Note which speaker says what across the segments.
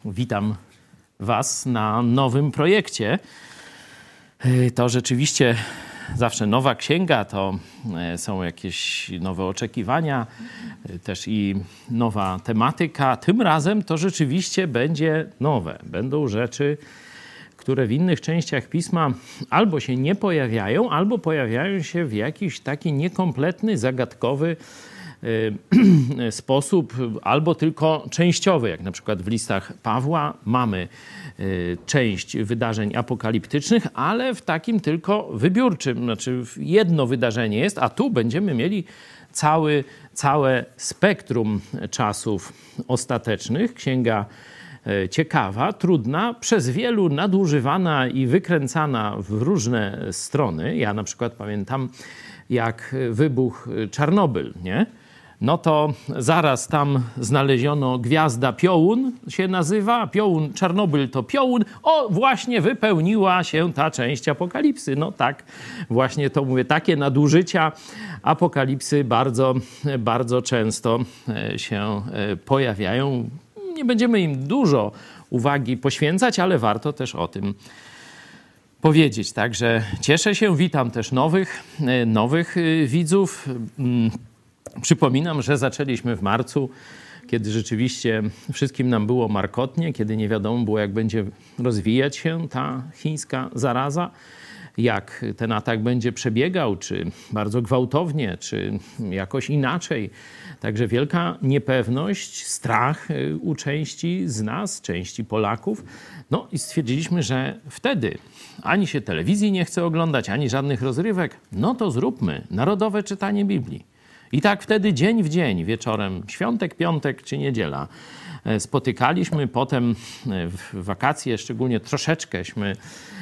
Speaker 1: Witam Was na nowym projekcie. To rzeczywiście zawsze nowa księga, to są jakieś nowe oczekiwania, też i nowa tematyka. Tym razem to rzeczywiście będzie nowe. Będą rzeczy, które w innych częściach Pisma albo się nie pojawiają, albo pojawiają się w jakiś taki niekompletny, zagadkowy sposób, albo tylko częściowy, jak na przykład w listach Pawła mamy część wydarzeń apokaliptycznych, ale w takim tylko wybiórczym, znaczy jedno wydarzenie jest, a tu będziemy mieli całe spektrum czasów ostatecznych. Księga ciekawa, trudna, przez wielu nadużywana i wykręcana w różne strony. Ja na przykład pamiętam, jak wybuchł Czarnobyl, nie? No to zaraz tam znaleziono gwiazda Piołun się nazywa, Piołun, Czarnobyl to Piołun. O, właśnie wypełniła się ta część apokalipsy. No tak, właśnie to mówię, takie nadużycia apokalipsy bardzo, bardzo często się pojawiają. Nie będziemy im dużo uwagi poświęcać, ale warto też o tym powiedzieć. Także cieszę się, witam też nowych widzów. Przypominam, że zaczęliśmy w marcu, kiedy rzeczywiście wszystkim nam było markotnie, kiedy nie wiadomo było, jak będzie rozwijać się ta chińska zaraza, jak ten atak będzie przebiegał, czy bardzo gwałtownie, czy jakoś inaczej. Także wielka niepewność, strach u części z nas, części Polaków. No i stwierdziliśmy, że wtedy ani się telewizji nie chce oglądać, ani żadnych rozrywek. No to zróbmy narodowe czytanie Biblii. I tak wtedy dzień w dzień, wieczorem, świątek, piątek czy niedziela, spotykaliśmy. Potem w wakacje szczególnie troszeczkęśmy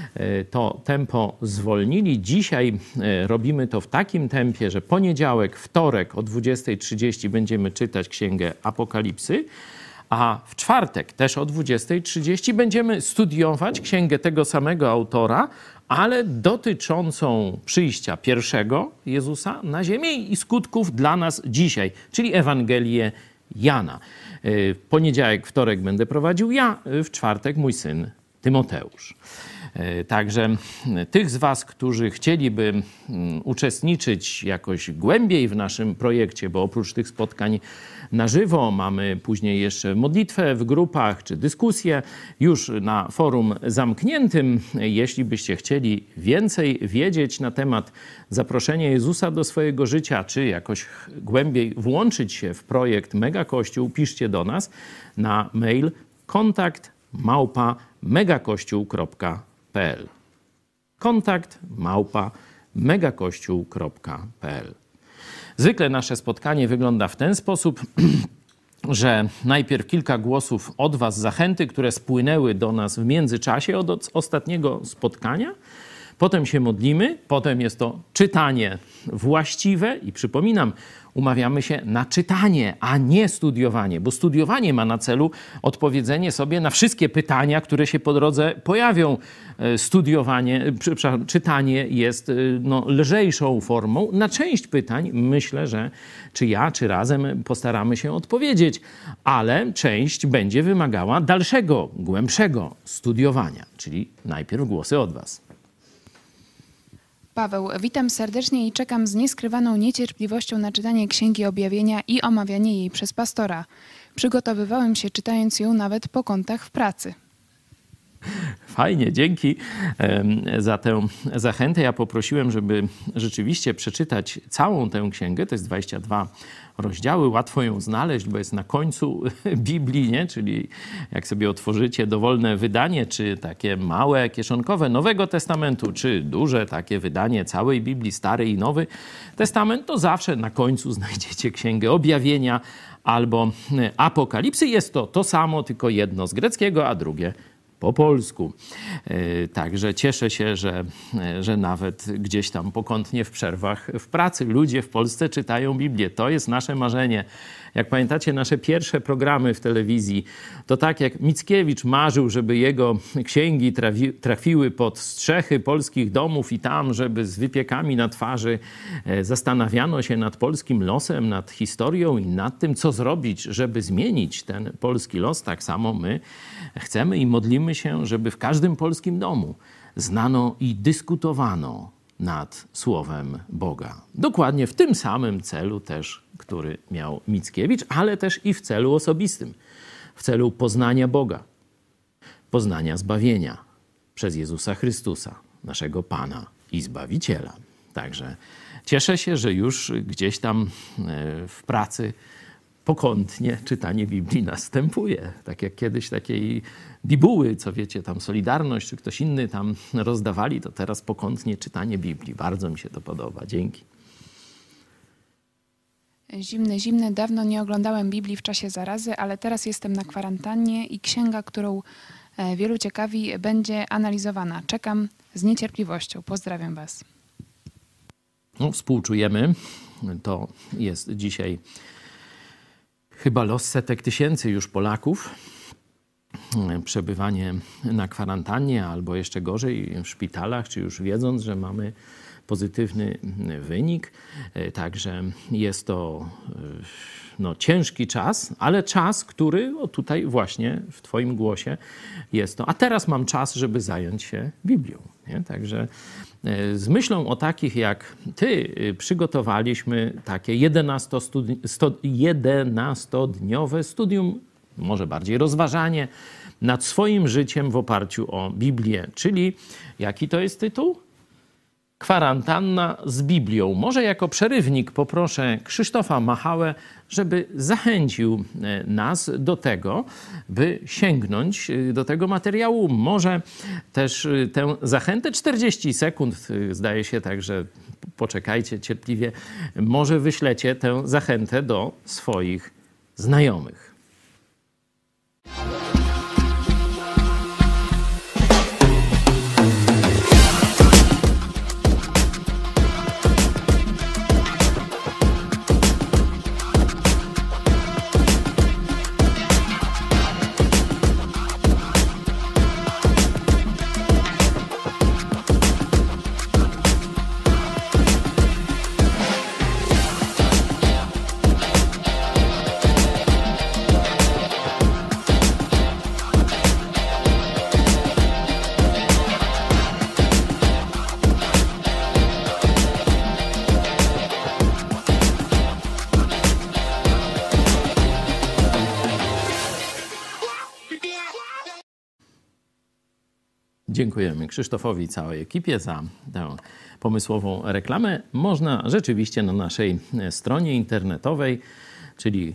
Speaker 1: to tempo zwolnili. Dzisiaj robimy to w takim tempie, że poniedziałek, wtorek o 20:30 będziemy czytać Księgę Apokalipsy, a w czwartek też o 20:30 będziemy studiować księgę tego samego autora, ale dotyczącą przyjścia pierwszego Jezusa na ziemię i skutków dla nas dzisiaj, czyli Ewangelię Jana. W poniedziałek, wtorek będę prowadził ja, w czwartek mój syn Tymoteusz. Także tych z Was, którzy chcieliby uczestniczyć jakoś głębiej w naszym projekcie, bo oprócz tych spotkań na żywo mamy później jeszcze modlitwę w grupach czy dyskusję już na forum zamkniętym. Jeśli byście chcieli więcej wiedzieć na temat zaproszenia Jezusa do swojego życia, czy jakoś głębiej włączyć się w projekt Mega Kościół, piszcie do nas na mail kontakt@megakościół.pl kontakt@megakościół.pl. Zwykle nasze spotkanie wygląda w ten sposób, że najpierw kilka głosów od Was, zachęty, które spłynęły do nas w międzyczasie od ostatniego spotkania. Potem się modlimy, potem jest to czytanie właściwe i przypominam, umawiamy się na czytanie, a nie studiowanie, bo studiowanie ma na celu odpowiedzenie sobie na wszystkie pytania, które się po drodze pojawią. Czytanie jest lżejszą formą. Na część pytań myślę, że czy ja, czy razem postaramy się odpowiedzieć, ale część będzie wymagała dalszego, głębszego studiowania, czyli najpierw głosy od Was.
Speaker 2: Paweł, witam serdecznie i czekam z nieskrywaną niecierpliwością na czytanie Księgi Objawienia i omawianie jej przez pastora. Przygotowywałem się czytając ją nawet po kątach w pracy.
Speaker 1: Fajnie, dzięki za tę zachętę. Ja poprosiłem, żeby rzeczywiście przeczytać całą tę księgę. To jest 22 rozdziały. Łatwo ją znaleźć, bo jest na końcu Biblii, nie? Czyli jak sobie otworzycie dowolne wydanie, czy takie małe, kieszonkowe Nowego Testamentu, czy duże takie wydanie całej Biblii, Stary i Nowy Testament, to zawsze na końcu znajdziecie Księgę Objawienia albo Apokalipsy. Jest to samo, tylko jedno z greckiego, a drugie po polsku. Także cieszę się, że nawet gdzieś tam pokątnie w przerwach w pracy ludzie w Polsce czytają Biblię. To jest nasze marzenie. Jak pamiętacie nasze pierwsze programy w telewizji, to tak jak Mickiewicz marzył, żeby jego księgi trafiły pod strzechy polskich domów i tam, żeby z wypiekami na twarzy zastanawiano się nad polskim losem, nad historią i nad tym, co zrobić, żeby zmienić ten polski los, tak samo my chcemy i modlimy się, żeby w każdym polskim domu znano i dyskutowano nad Słowem Boga. Dokładnie w tym samym celu też, który miał Mickiewicz, ale też i w celu osobistym, w celu poznania Boga, poznania zbawienia przez Jezusa Chrystusa, naszego Pana i Zbawiciela. Także cieszę się, że już gdzieś tam w pracy pokątnie czytanie Biblii następuje. Tak jak kiedyś takiej bibuły, co wiecie, tam Solidarność czy ktoś inny tam rozdawali, to teraz pokątnie czytanie Biblii. Bardzo mi się to podoba. Dzięki.
Speaker 2: Zimny. Dawno nie oglądałem Biblii w czasie zarazy, ale teraz jestem na kwarantannie i księga, którą wielu ciekawi, będzie analizowana. Czekam z niecierpliwością. Pozdrawiam Was.
Speaker 1: No, współczujemy. To jest dzisiaj chyba los setek tysięcy już Polaków. Przebywanie na kwarantannie albo jeszcze gorzej w szpitalach, czy już wiedząc, że mamy pozytywny wynik. Także jest to ciężki czas, ale czas, który tutaj właśnie w Twoim głosie jest to. A teraz mam czas, żeby zająć się Biblią. Nie? Także z myślą o takich jak Ty przygotowaliśmy takie 11-dniowe studium, może bardziej rozważanie nad swoim życiem w oparciu o Biblię. Czyli jaki to jest tytuł? Kwarantanna z Biblią. Może jako przerywnik poproszę Krzysztofa Machałę, żeby zachęcił nas do tego, by sięgnąć do tego materiału. Może też tę zachętę, 40 sekund, zdaje się, także poczekajcie cierpliwie, może wyślecie tę zachętę do swoich znajomych. Dziękujemy Krzysztofowi i całej ekipie za tę pomysłową reklamę. Można rzeczywiście na naszej stronie internetowej, czyli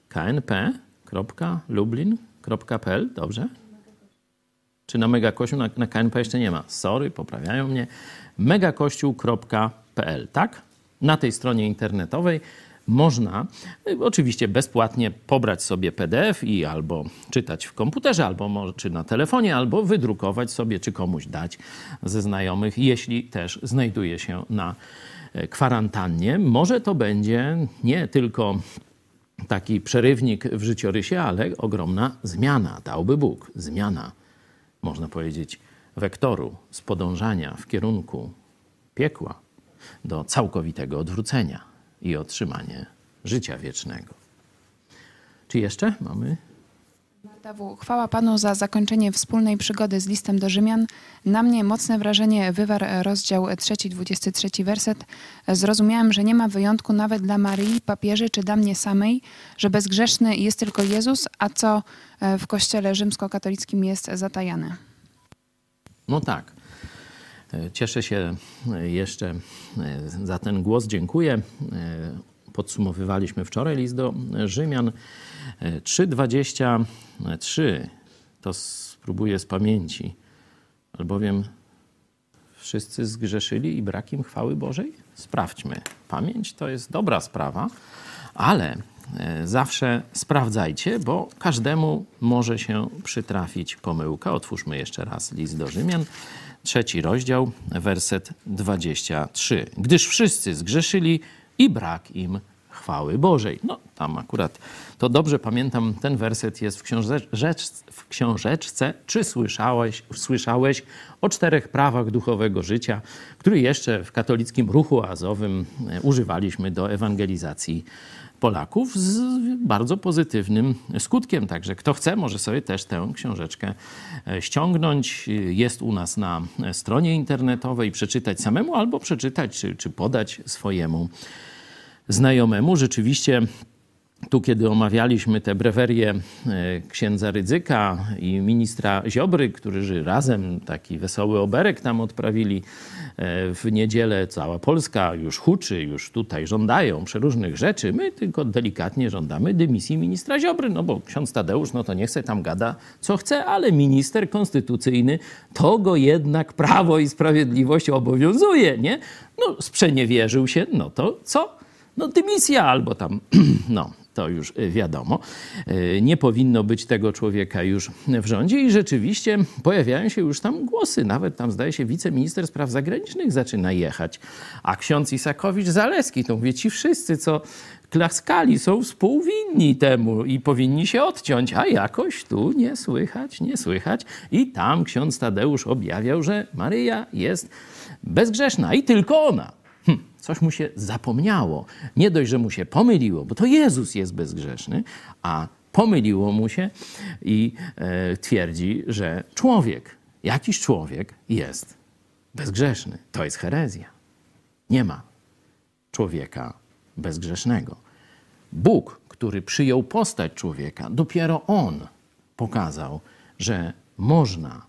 Speaker 1: knp.lublin.pl, dobrze? Czy na Megakościół? Na KNP jeszcze nie ma. Sorry, poprawiają mnie. megakościół.pl, tak? Na tej stronie internetowej można oczywiście bezpłatnie pobrać sobie PDF i albo czytać w komputerze, albo czy na telefonie, albo wydrukować sobie, czy komuś dać ze znajomych, jeśli też znajduje się na kwarantannie. Może to będzie nie tylko taki przerywnik w życiorysie, ale ogromna zmiana, dałby Bóg. Zmiana, można powiedzieć, wektoru z podążania w kierunku piekła do całkowitego odwrócenia i otrzymanie życia wiecznego. Czy jeszcze mamy?
Speaker 2: Marta W. Chwała Panu za zakończenie wspólnej przygody z listem do Rzymian. Na mnie mocne wrażenie wywarł rozdział 3, 23 werset. Zrozumiałem, że nie ma wyjątku nawet dla Maryi, papieży czy dla mnie samej, że bezgrzeszny jest tylko Jezus, a co w Kościele rzymskokatolickim jest zatajane.
Speaker 1: No tak. Cieszę się jeszcze za ten głos. Dziękuję. Podsumowywaliśmy wczoraj list do Rzymian 3:23. To spróbuję z pamięci. Albowiem wszyscy zgrzeszyli i brak im chwały Bożej? Sprawdźmy. Pamięć to jest dobra sprawa, ale zawsze sprawdzajcie, bo każdemu może się przytrafić pomyłka. Otwórzmy jeszcze raz list do Rzymian, 3 rozdział, werset 23. Gdyż wszyscy zgrzeszyli i brak im chwały Bożej. No, tam akurat to dobrze pamiętam, ten werset jest w książeczce. Czy słyszałeś o 4 prawach duchowego życia, który jeszcze w katolickim ruchu oazowym używaliśmy do ewangelizacji Polaków z bardzo pozytywnym skutkiem. Także kto chce, może sobie też tę książeczkę ściągnąć. Jest u nas na stronie internetowej, przeczytać samemu albo przeczytać czy podać swojemu znajomemu. Rzeczywiście tu, kiedy omawialiśmy te brewerie księdza Rydzyka i ministra Ziobry, którzy razem taki wesoły oberek tam odprawili w niedzielę, cała Polska już huczy, już tutaj żądają przeróżnych rzeczy. My tylko delikatnie żądamy dymisji ministra Ziobry, no bo ksiądz Tadeusz, no to niech se tam gada co chce, ale minister konstytucyjny, to go jednak Prawo i Sprawiedliwość obowiązuje, nie? No sprzeniewierzył się, no to co? No dymisja albo tam, no to już wiadomo. Nie powinno być tego człowieka już w rządzie i rzeczywiście pojawiają się już tam głosy. Nawet tam zdaje się wiceminister spraw zagranicznych zaczyna jechać. A ksiądz Isakowicz-Zaleski, to mówię, ci wszyscy, co klaskali, są współwinni temu i powinni się odciąć, a jakoś tu nie słychać. I tam ksiądz Tadeusz objawiał, że Maryja jest bezgrzeszna i tylko ona. Coś mu się zapomniało. Nie dość, że mu się pomyliło, bo to Jezus jest bezgrzeszny, a pomyliło mu się i twierdzi, że jakiś człowiek jest bezgrzeszny. To jest herezja. Nie ma człowieka bezgrzesznego. Bóg, który przyjął postać człowieka, dopiero On pokazał, że można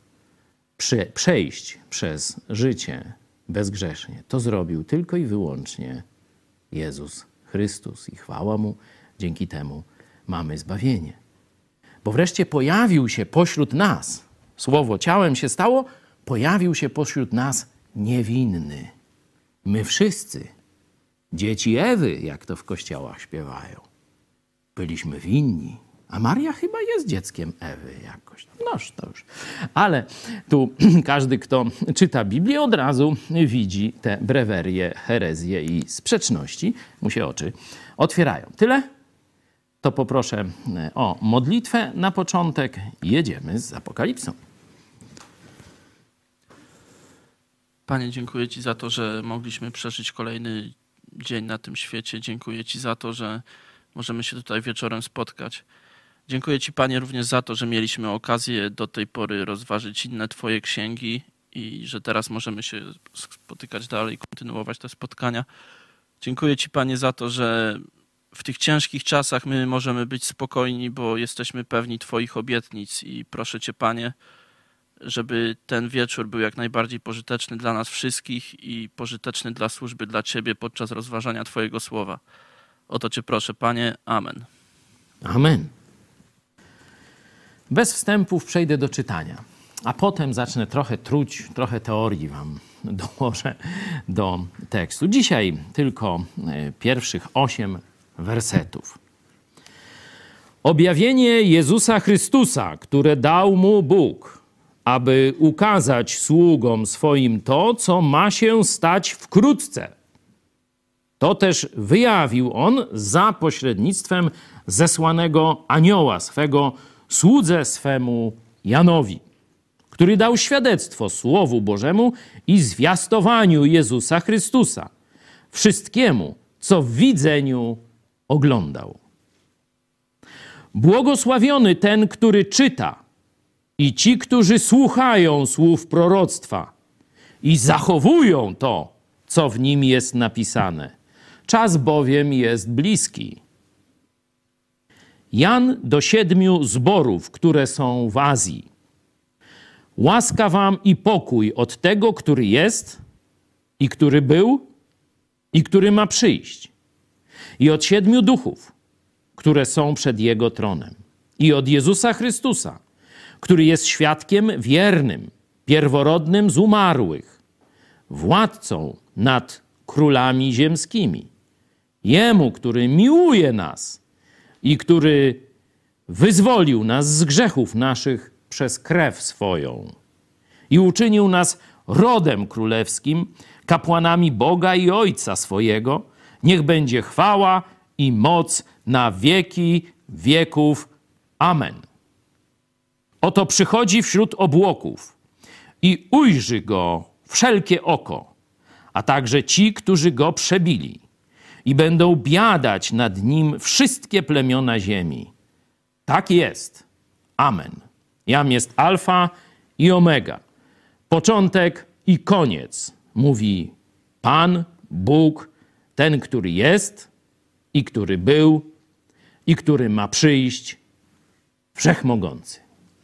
Speaker 1: przejść przez życie bezgrzesznie. To zrobił tylko i wyłącznie Jezus Chrystus i chwała Mu. Dzięki temu mamy zbawienie. Bo wreszcie pojawił się pośród nas, Słowo ciałem się stało, pojawił się pośród nas niewinny. My wszyscy, dzieci Ewy, jak to w kościołach śpiewają, byliśmy winni. A Maria chyba jest dzieckiem Ewy jakoś. Noż to już. Ale tu każdy, kto czyta Biblię, od razu widzi te brewerie, herezje i sprzeczności. Mu się oczy otwierają. Tyle? To poproszę o modlitwę na początek. Jedziemy z Apokalipsą.
Speaker 3: Panie, dziękuję Ci za to, że mogliśmy przeżyć kolejny dzień na tym świecie. Dziękuję Ci za to, że możemy się tutaj wieczorem spotkać. Dziękuję Ci, Panie, również za to, że mieliśmy okazję do tej pory rozważyć inne Twoje księgi i że teraz możemy się spotykać dalej, kontynuować te spotkania. Dziękuję Ci, Panie, za to, że w tych ciężkich czasach my możemy być spokojni, bo jesteśmy pewni Twoich obietnic i proszę Cię, Panie, żeby ten wieczór był jak najbardziej pożyteczny dla nas wszystkich i pożyteczny dla służby, dla Ciebie podczas rozważania Twojego słowa. O to Cię proszę, Panie. Amen.
Speaker 1: Amen. Bez wstępów przejdę do czytania, a potem zacznę trochę teorii wam dołożę do tekstu. Dzisiaj tylko pierwszych 8 wersetów. Objawienie Jezusa Chrystusa, które dał mu Bóg, aby ukazać sługom swoim to, co ma się stać wkrótce. To też wyjawił on za pośrednictwem zesłanego anioła swego, słudze swemu Janowi, który dał świadectwo Słowu Bożemu i zwiastowaniu Jezusa Chrystusa, wszystkiemu, co w widzeniu oglądał. Błogosławiony ten, który czyta i ci, którzy słuchają słów proroctwa i zachowują to, co w nim jest napisane. Czas bowiem jest bliski. Jan do 7 zborów, które są w Azji. Łaska wam i pokój od tego, który jest i który był i który ma przyjść. I od 7 duchów, które są przed Jego tronem. I od Jezusa Chrystusa, który jest świadkiem wiernym, pierworodnym z umarłych, władcą nad królami ziemskimi. Jemu, który miłuje nas i który wyzwolił nas z grzechów naszych przez krew swoją i uczynił nas rodem królewskim, kapłanami Boga i Ojca swojego. Niech będzie chwała i moc na wieki wieków. Amen. Oto przychodzi wśród obłoków i ujrzy go wszelkie oko, a także ci, którzy go przebili. I będą biadać nad nim wszystkie plemiona ziemi. Tak jest. Amen. Jam jest alfa i omega, początek i koniec, mówi Pan, Bóg, ten, który jest i który był i który ma przyjść, Wszechmogący.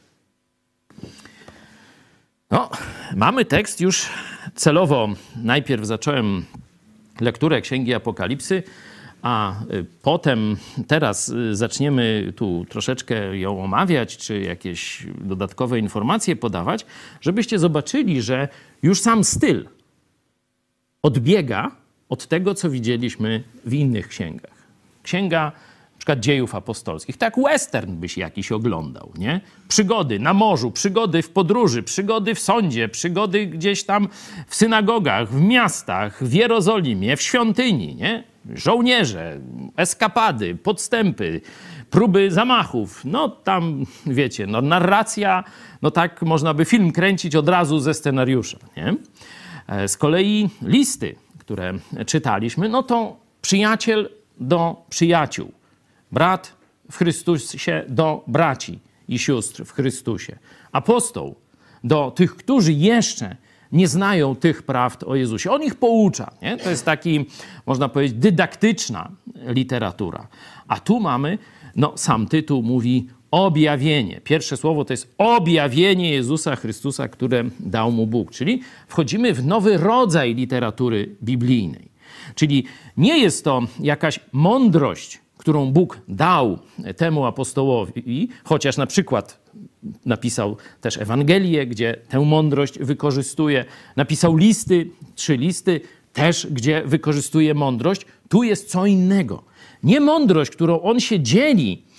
Speaker 1: No, mamy tekst już celowo. Najpierw zacząłem lekturę Księgi Apokalipsy, a potem teraz zaczniemy tu troszeczkę ją omawiać, czy jakieś dodatkowe informacje podawać, żebyście zobaczyli, że już sam styl odbiega od tego, co widzieliśmy w innych księgach. Księga na przykład Dziejów Apostolskich. Tak western byś jakiś oglądał, nie? Przygody na morzu, przygody w podróży, przygody w sądzie, przygody gdzieś tam w synagogach, w miastach, w Jerozolimie, w świątyni, nie? Żołnierze, eskapady, podstępy, próby zamachów. No tam, wiecie, no narracja, no tak można by film kręcić od razu ze scenariusza, nie? Z kolei listy, które czytaliśmy, no to przyjaciel do przyjaciół. Brat w Chrystusie do braci i sióstr w Chrystusie. Apostoł do tych, którzy jeszcze nie znają tych prawd o Jezusie. On ich poucza. Nie? To jest taki, można powiedzieć, dydaktyczna literatura. A tu mamy, no sam tytuł mówi objawienie. Pierwsze słowo to jest objawienie Jezusa Chrystusa, które dał mu Bóg. Czyli wchodzimy w nowy rodzaj literatury biblijnej. Czyli nie jest to jakaś mądrość, którą Bóg dał temu apostołowi, chociaż na przykład napisał też Ewangelię, gdzie tę mądrość wykorzystuje. Napisał listy, 3 listy, też gdzie wykorzystuje mądrość. Tu jest co innego. Nie mądrość, którą on się dzieli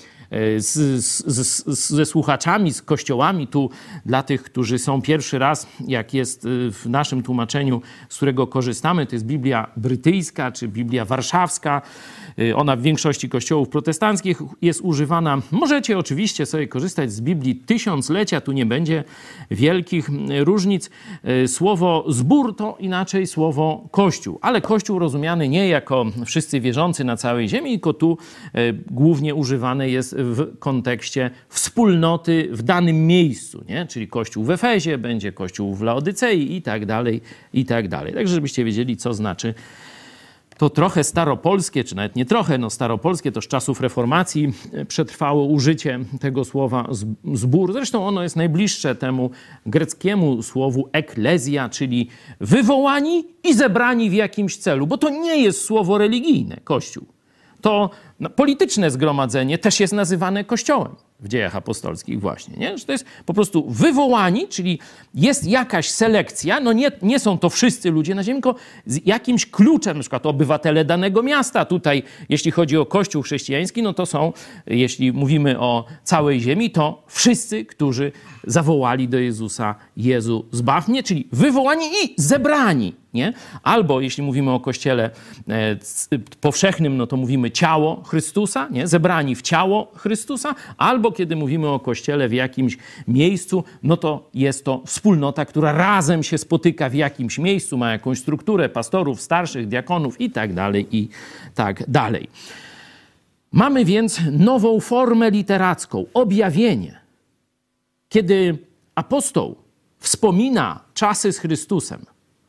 Speaker 1: ze słuchaczami, z kościołami. Tu dla tych, którzy są pierwszy raz, jak jest w naszym tłumaczeniu, z którego korzystamy, to jest Biblia brytyjska czy Biblia warszawska. Ona w większości kościołów protestanckich jest używana. Możecie oczywiście sobie korzystać z Biblii Tysiąclecia, tu nie będzie wielkich różnic. Słowo zbór to inaczej słowo Kościół, ale Kościół rozumiany nie jako wszyscy wierzący na całej ziemi, tylko tu głównie używane jest w kontekście wspólnoty w danym miejscu, nie? Czyli Kościół w Efezie, będzie Kościół w Laodycei i tak dalej, i tak dalej. Także żebyście wiedzieli, co znaczy to trochę staropolskie, czy nawet nie trochę, no staropolskie, to z czasów reformacji przetrwało użycie tego słowa zbór. Zresztą ono jest najbliższe temu greckiemu słowu eklezja, czyli wywołani i zebrani w jakimś celu, bo to nie jest słowo religijne, Kościół. To polityczne zgromadzenie też jest nazywane Kościołem w Dziejach Apostolskich właśnie, nie? Że to jest po prostu wywołani, czyli jest jakaś selekcja, no nie są to wszyscy ludzie na ziemi, tylko z jakimś kluczem, na przykład obywatele danego miasta. Tutaj, jeśli chodzi o Kościół chrześcijański, no to są, jeśli mówimy o całej ziemi, to wszyscy, którzy zawołali do Jezusa: Jezu, zbaw mnie, czyli wywołani i zebrani, nie? Albo jeśli mówimy o Kościele powszechnym, no to mówimy ciało Chrystusa, nie? Zebrani w ciało Chrystusa, albo kiedy mówimy o Kościele w jakimś miejscu, no to jest to wspólnota, która razem się spotyka w jakimś miejscu, ma jakąś strukturę pastorów, starszych, diakonów i tak dalej, i tak dalej. Mamy więc nową formę literacką, objawienie. Kiedy apostoł wspomina czasy z Chrystusem,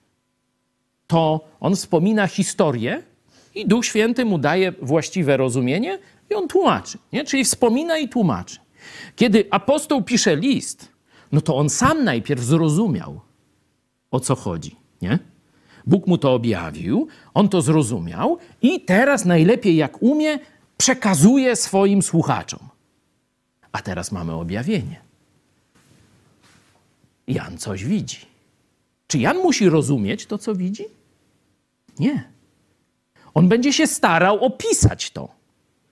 Speaker 1: to on wspomina historię i Duch Święty mu daje właściwe rozumienie i on tłumaczy, nie? Czyli wspomina i tłumaczy. Kiedy apostoł pisze list, no to on sam najpierw zrozumiał, o co chodzi, nie? Bóg mu to objawił, on to zrozumiał i teraz najlepiej jak umie, przekazuje swoim słuchaczom. A teraz mamy objawienie. Jan coś widzi. Czy Jan musi rozumieć to, co widzi? Nie. On będzie się starał opisać to.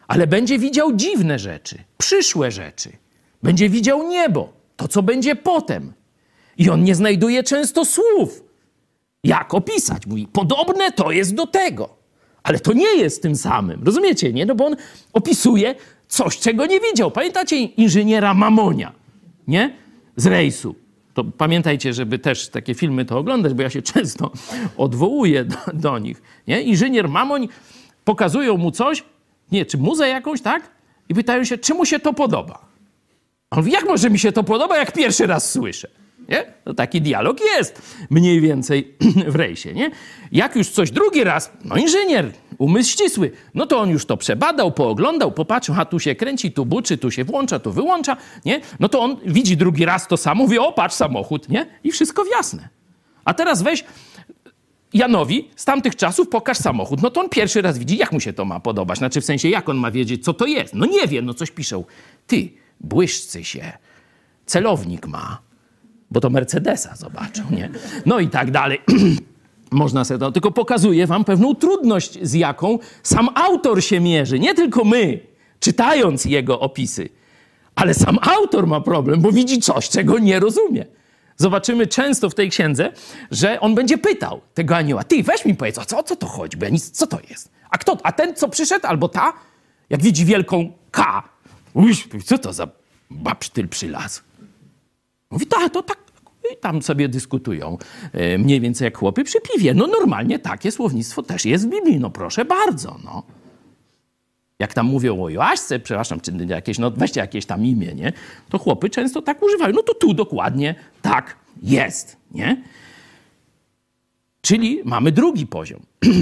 Speaker 1: ale będzie widział dziwne rzeczy, przyszłe rzeczy. Będzie widział niebo, to co będzie potem. I on nie znajduje często słów. Jak opisać? Mówi, podobne to jest do tego. Ale to nie jest tym samym. Rozumiecie, nie? No bo on opisuje coś, czego nie widział. Pamiętacie inżyniera Mamonia, nie? Z rejsu. To pamiętajcie, żeby też takie filmy to oglądać, bo ja się często odwołuję do nich. Nie? Inżynier Mamoń, pokazują mu coś, nie, czy muzę jakąś, tak? I pytają się, czy mu się to podoba. A on mówi, jak może mi się to podoba, jak pierwszy raz słyszę? Nie? No taki dialog jest mniej więcej w rejsie, nie? Jak już coś drugi raz, no inżynier, umysł ścisły, no to on już to przebadał, pooglądał, popatrzył, a tu się kręci, tu buczy, tu się włącza, tu wyłącza, nie? No to on widzi drugi raz to samo, mówi, o patrz, samochód, nie? I wszystko jasne. A teraz weź Janowi z tamtych czasów pokaż samochód. No to on pierwszy raz widzi, jak mu się to ma podobać. Znaczy w sensie, jak on ma wiedzieć, co to jest. No nie wie, no coś piszą. Ty, błyszczy się, celownik ma, bo to Mercedesa zobaczą, nie? No i tak dalej. Można sobie to, tylko pokazuje wam pewną trudność, z jaką sam autor się mierzy. Nie tylko my, czytając jego opisy, ale sam autor ma problem, bo widzi coś, czego nie rozumie. Zobaczymy często w tej księdze, że on będzie pytał tego anioła, ty weź mi powiedz, o co to chodzi, bo ja nic, co to jest? A kto? A ten, co przyszedł, albo ta, jak widzi wielką K, co to za babsztyl przylazł? Mówi, to tak, i tam sobie dyskutują, mniej więcej jak chłopy przy piwie. No normalnie takie słownictwo też jest w Biblii, no proszę bardzo, no. Jak tam mówią o Joaszce, przepraszam, czy jakieś, no weźcie jakieś tam imię, nie? To chłopy często tak używają. No to tu dokładnie tak jest, nie? Czyli mamy drugi poziom.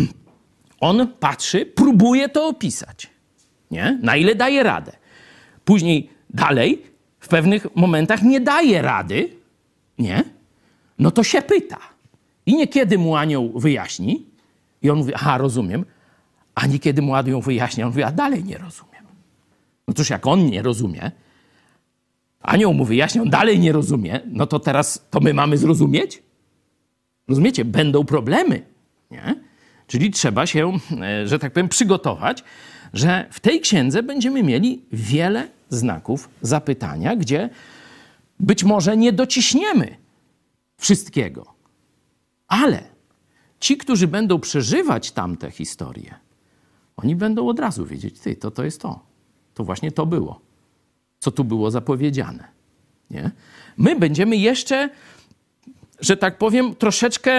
Speaker 1: On patrzy, próbuje to opisać, nie? Na ile daje radę. Później dalej, w pewnych momentach nie daje rady, nie? No to się pyta. I niekiedy mu anioł wyjaśni i on mówi, aha, rozumiem. A niekiedy mu anioł wyjaśnia, on mówi, a dalej nie rozumiem. No toż jak on nie rozumie, anioł mu wyjaśnia, on dalej nie rozumie, no to teraz to my mamy zrozumieć? Rozumiecie? Będą problemy, nie? Czyli trzeba się, że tak powiem, przygotować, że w tej księdze będziemy mieli wiele znaków zapytania, gdzie być może nie dociśniemy wszystkiego. Ale ci, którzy będą przeżywać tamte historie, oni będą od razu wiedzieć, ty, to jest to. To właśnie to było, co tu było zapowiedziane. Nie? My będziemy jeszcze, że tak powiem, troszeczkę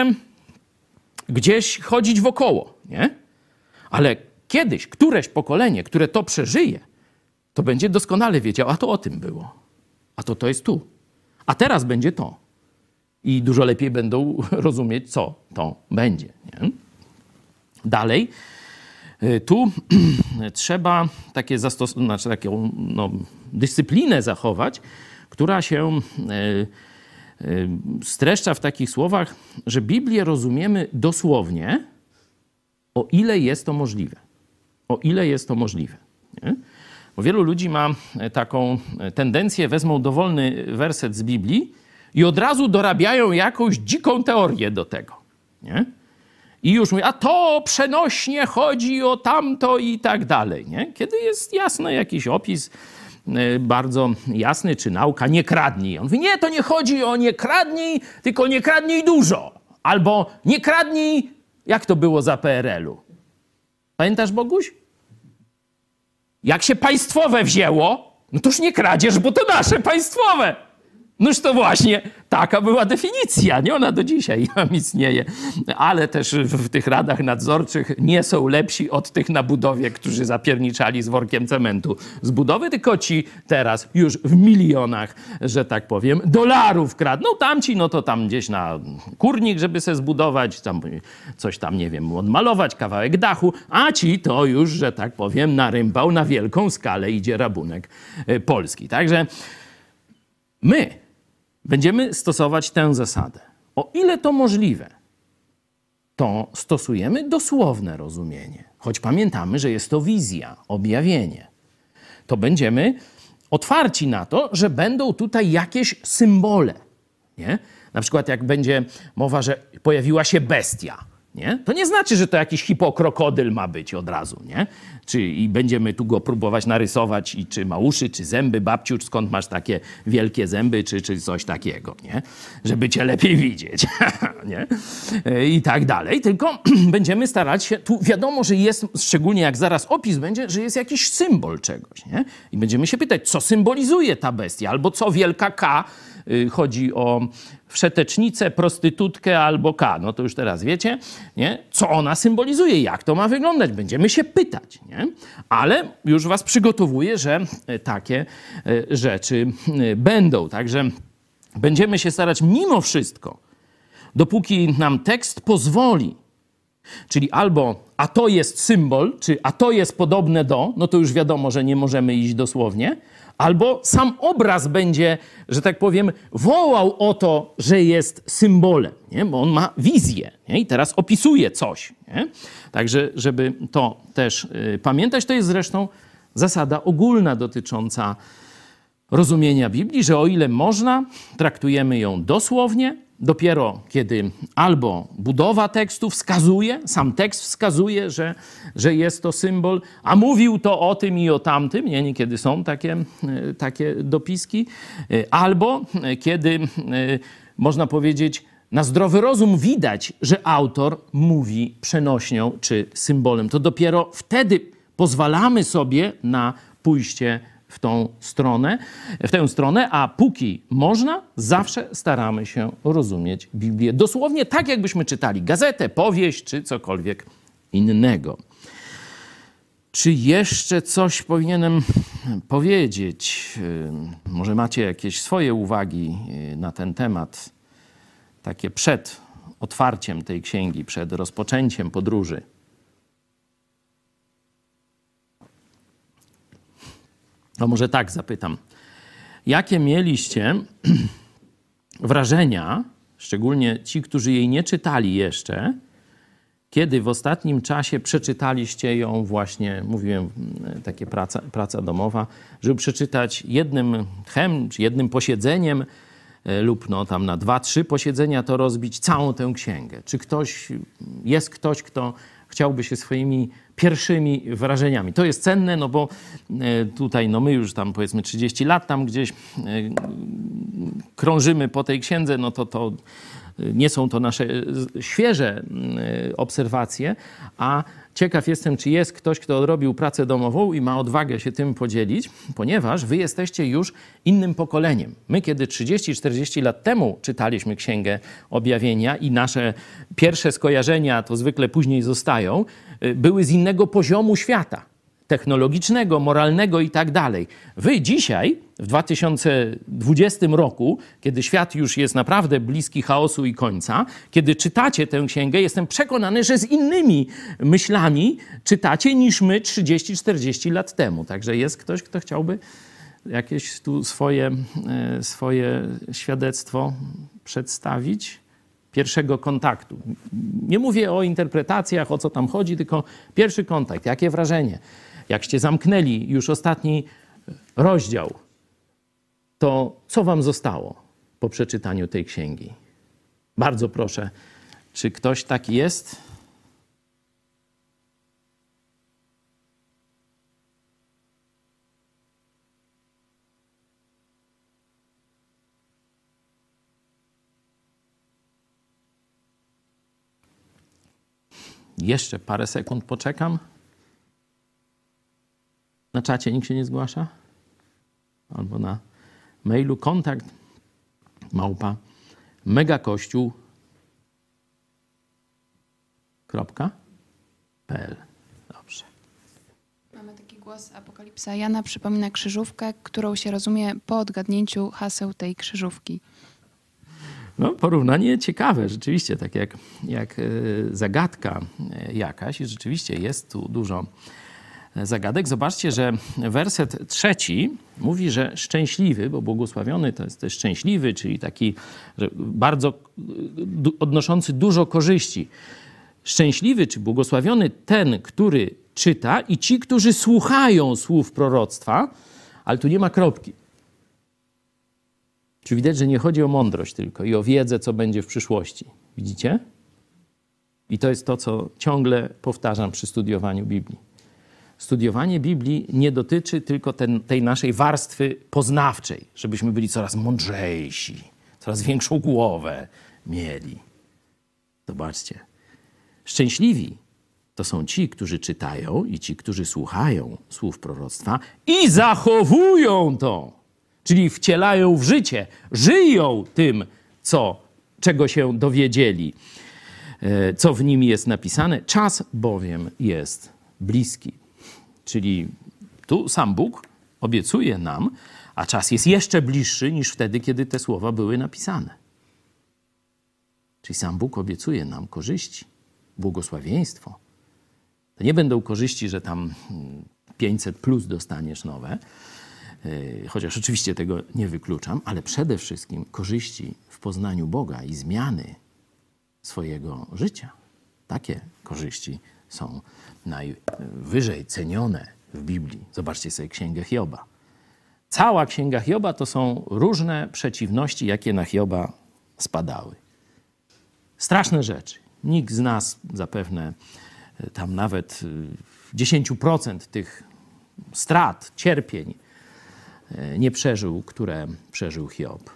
Speaker 1: gdzieś chodzić wokoło, nie? Ale kiedyś, któreś pokolenie, które to przeżyje, to będzie doskonale wiedział, a to o tym było. A to jest tu. A teraz będzie to. I dużo lepiej będą rozumieć, co to będzie. Nie? Dalej, tu trzeba taką dyscyplinę zachować, która się streszcza w takich słowach, że Biblię rozumiemy dosłownie, o ile jest to możliwe. O ile jest to możliwe. Nie? Bo wielu ludzi ma taką tendencję, wezmą dowolny werset z Biblii i od razu dorabiają jakąś dziką teorię do tego. Nie? I już mówię, a to przenośnie chodzi o tamto i tak dalej. Nie? Kiedy jest jasny jakiś opis, bardzo jasny, czy nauka, nie kradnij. On mówi, nie, to nie chodzi o nie kradnij, tylko nie kradnij dużo. Albo nie kradnij, jak to było za PRL-u. Pamiętasz, Boguś? Jak się państwowe wzięło, no to już nie kradzież, bo to nasze państwowe. Noż to właśnie taka była definicja, nie? Ona do dzisiaj tam istnieje. Ale też w tych radach nadzorczych nie są lepsi od tych na budowie, którzy zapierniczali z workiem cementu z budowy, tylko ci teraz już w milionach, że tak powiem, dolarów kradną. Tamci, no to tam gdzieś na kurnik, żeby se zbudować, tam coś tam, nie wiem, odmalować, kawałek dachu, a ci to już, że tak powiem, na rympał, na wielką skalę idzie rabunek polski. Także my będziemy stosować tę zasadę. O ile to możliwe, to stosujemy dosłowne rozumienie. Choć pamiętamy, że jest to wizja, objawienie. To będziemy otwarci na to, że będą tutaj jakieś symbole. Nie? Na przykład jak będzie mowa, że pojawiła się bestia. nie? To nie znaczy, że to jakiś hipokrokodyl ma być od razu, nie? I będziemy tu go próbować narysować, i czy ma uszy, czy zęby, babciu, skąd masz takie wielkie zęby, czy coś takiego, nie? Żeby cię lepiej widzieć, nie? I tak dalej. Tylko będziemy starać się, tu wiadomo, że jest, szczególnie jak zaraz opis będzie, że jest jakiś symbol czegoś, nie? I będziemy się pytać, co symbolizuje ta bestia, albo co wielka K, chodzi o wszetecznicę, prostytutkę albo K. No to już teraz wiecie, nie? Co ona symbolizuje, jak to ma wyglądać. Będziemy się pytać, nie? Ale już was przygotowuję, że takie rzeczy będą. Także będziemy się starać mimo wszystko, dopóki nam tekst pozwoli, czyli albo a to jest symbol, czy a to jest podobne do, no to już wiadomo, że nie możemy iść dosłownie, albo sam obraz będzie, że tak powiem, wołał o to, że jest symbolem, nie? Bo on ma wizję, nie? I teraz opisuje coś, nie? Także, żeby to też pamiętać, to jest zresztą zasada ogólna dotycząca rozumienia Biblii, że o ile można, traktujemy ją dosłownie, dopiero kiedy albo budowa tekstu wskazuje, sam tekst wskazuje, że jest to symbol, a mówił to o tym i o tamtym, nie? Niekiedy są takie dopiski, albo kiedy można powiedzieć, na zdrowy rozum widać, że autor mówi przenośnią czy symbolem. To dopiero wtedy pozwalamy sobie na pójście w tę stronę, a póki można, zawsze staramy się rozumieć Biblię dosłownie tak, jakbyśmy czytali gazetę, powieść czy cokolwiek innego. Czy jeszcze coś powinienem powiedzieć? Może macie jakieś swoje uwagi na ten temat, takie przed otwarciem tej księgi, przed rozpoczęciem podróży? No może tak zapytam. Jakie mieliście wrażenia, szczególnie ci, którzy jej nie czytali jeszcze, kiedy w ostatnim czasie przeczytaliście ją właśnie, mówiłem, takie praca domowa, żeby przeczytać jednym tchem, czy jednym posiedzeniem lub no tam na 2-3 posiedzenia to rozbić całą tę księgę. Czy jest ktoś, kto chciałby się swoimi pierwszymi wrażeniami. To jest cenne, no bo tutaj no my już tam powiedzmy 30 lat tam gdzieś krążymy po tej księdze, no to nie są to nasze świeże obserwacje, a ciekaw jestem, czy jest ktoś, kto odrobił pracę domową i ma odwagę się tym podzielić, ponieważ wy jesteście już innym pokoleniem. My, kiedy 30-40 lat temu czytaliśmy Księgę Objawienia i nasze pierwsze skojarzenia, to zwykle później zostają, były z innego poziomu świata. Technologicznego, moralnego i tak dalej. Wy dzisiaj, w 2020 roku, kiedy świat już jest naprawdę bliski chaosu i końca, kiedy czytacie tę księgę, jestem przekonany, że z innymi myślami czytacie niż my 30-40 lat temu. Także jest ktoś, kto chciałby jakieś tu swoje świadectwo przedstawić? Pierwszego kontaktu. Nie mówię o interpretacjach, o co tam chodzi, tylko pierwszy kontakt. Jakie wrażenie? Jakście zamknęli już ostatni rozdział, to co wam zostało po przeczytaniu tej księgi? Bardzo proszę, czy ktoś taki jest? Jeszcze parę sekund poczekam. Na czacie nikt się nie zgłasza? Albo na mailu kontakt@megakościół.pl. Dobrze.
Speaker 2: Mamy taki głos Apokalipsa Jana, przypomina krzyżówkę, którą się rozumie po odgadnięciu haseł tej krzyżówki.
Speaker 1: No, porównanie ciekawe, rzeczywiście, tak jak zagadka jakaś i rzeczywiście jest tu dużo zagadek. Zobaczcie, że werset 3 mówi, że szczęśliwy, bo błogosławiony to jest też szczęśliwy, czyli taki że bardzo odnoszący dużo korzyści. Szczęśliwy czy błogosławiony ten, który czyta i ci, którzy słuchają słów proroctwa, ale tu nie ma kropki. Czy widać, że nie chodzi o mądrość tylko i o wiedzę, co będzie w przyszłości. Widzicie? I to jest to, co ciągle powtarzam przy studiowaniu Biblii. Studiowanie Biblii nie dotyczy tylko tej naszej warstwy poznawczej, żebyśmy byli coraz mądrzejsi, coraz większą głowę mieli. Zobaczcie. Szczęśliwi to są ci, którzy czytają i ci, którzy słuchają słów proroctwa i zachowują to, czyli wcielają w życie, żyją tym, czego się dowiedzieli, co w nim jest napisane. Czas bowiem jest bliski. Czyli tu sam Bóg obiecuje nam, a czas jest jeszcze bliższy niż wtedy, kiedy te słowa były napisane. Czyli sam Bóg obiecuje nam korzyści, błogosławieństwo. To nie będą korzyści, że tam 500 plus dostaniesz nowe, chociaż oczywiście tego nie wykluczam, ale przede wszystkim korzyści w poznaniu Boga i zmiany swojego życia. Takie korzyści są najwyżej cenione w Biblii. Zobaczcie sobie Księgę Hioba. Cała Księga Hioba to są różne przeciwności, jakie na Hioba spadały. Straszne rzeczy. Nikt z nas zapewne tam nawet 10% tych strat, cierpień nie przeżył, które przeżył Hiob.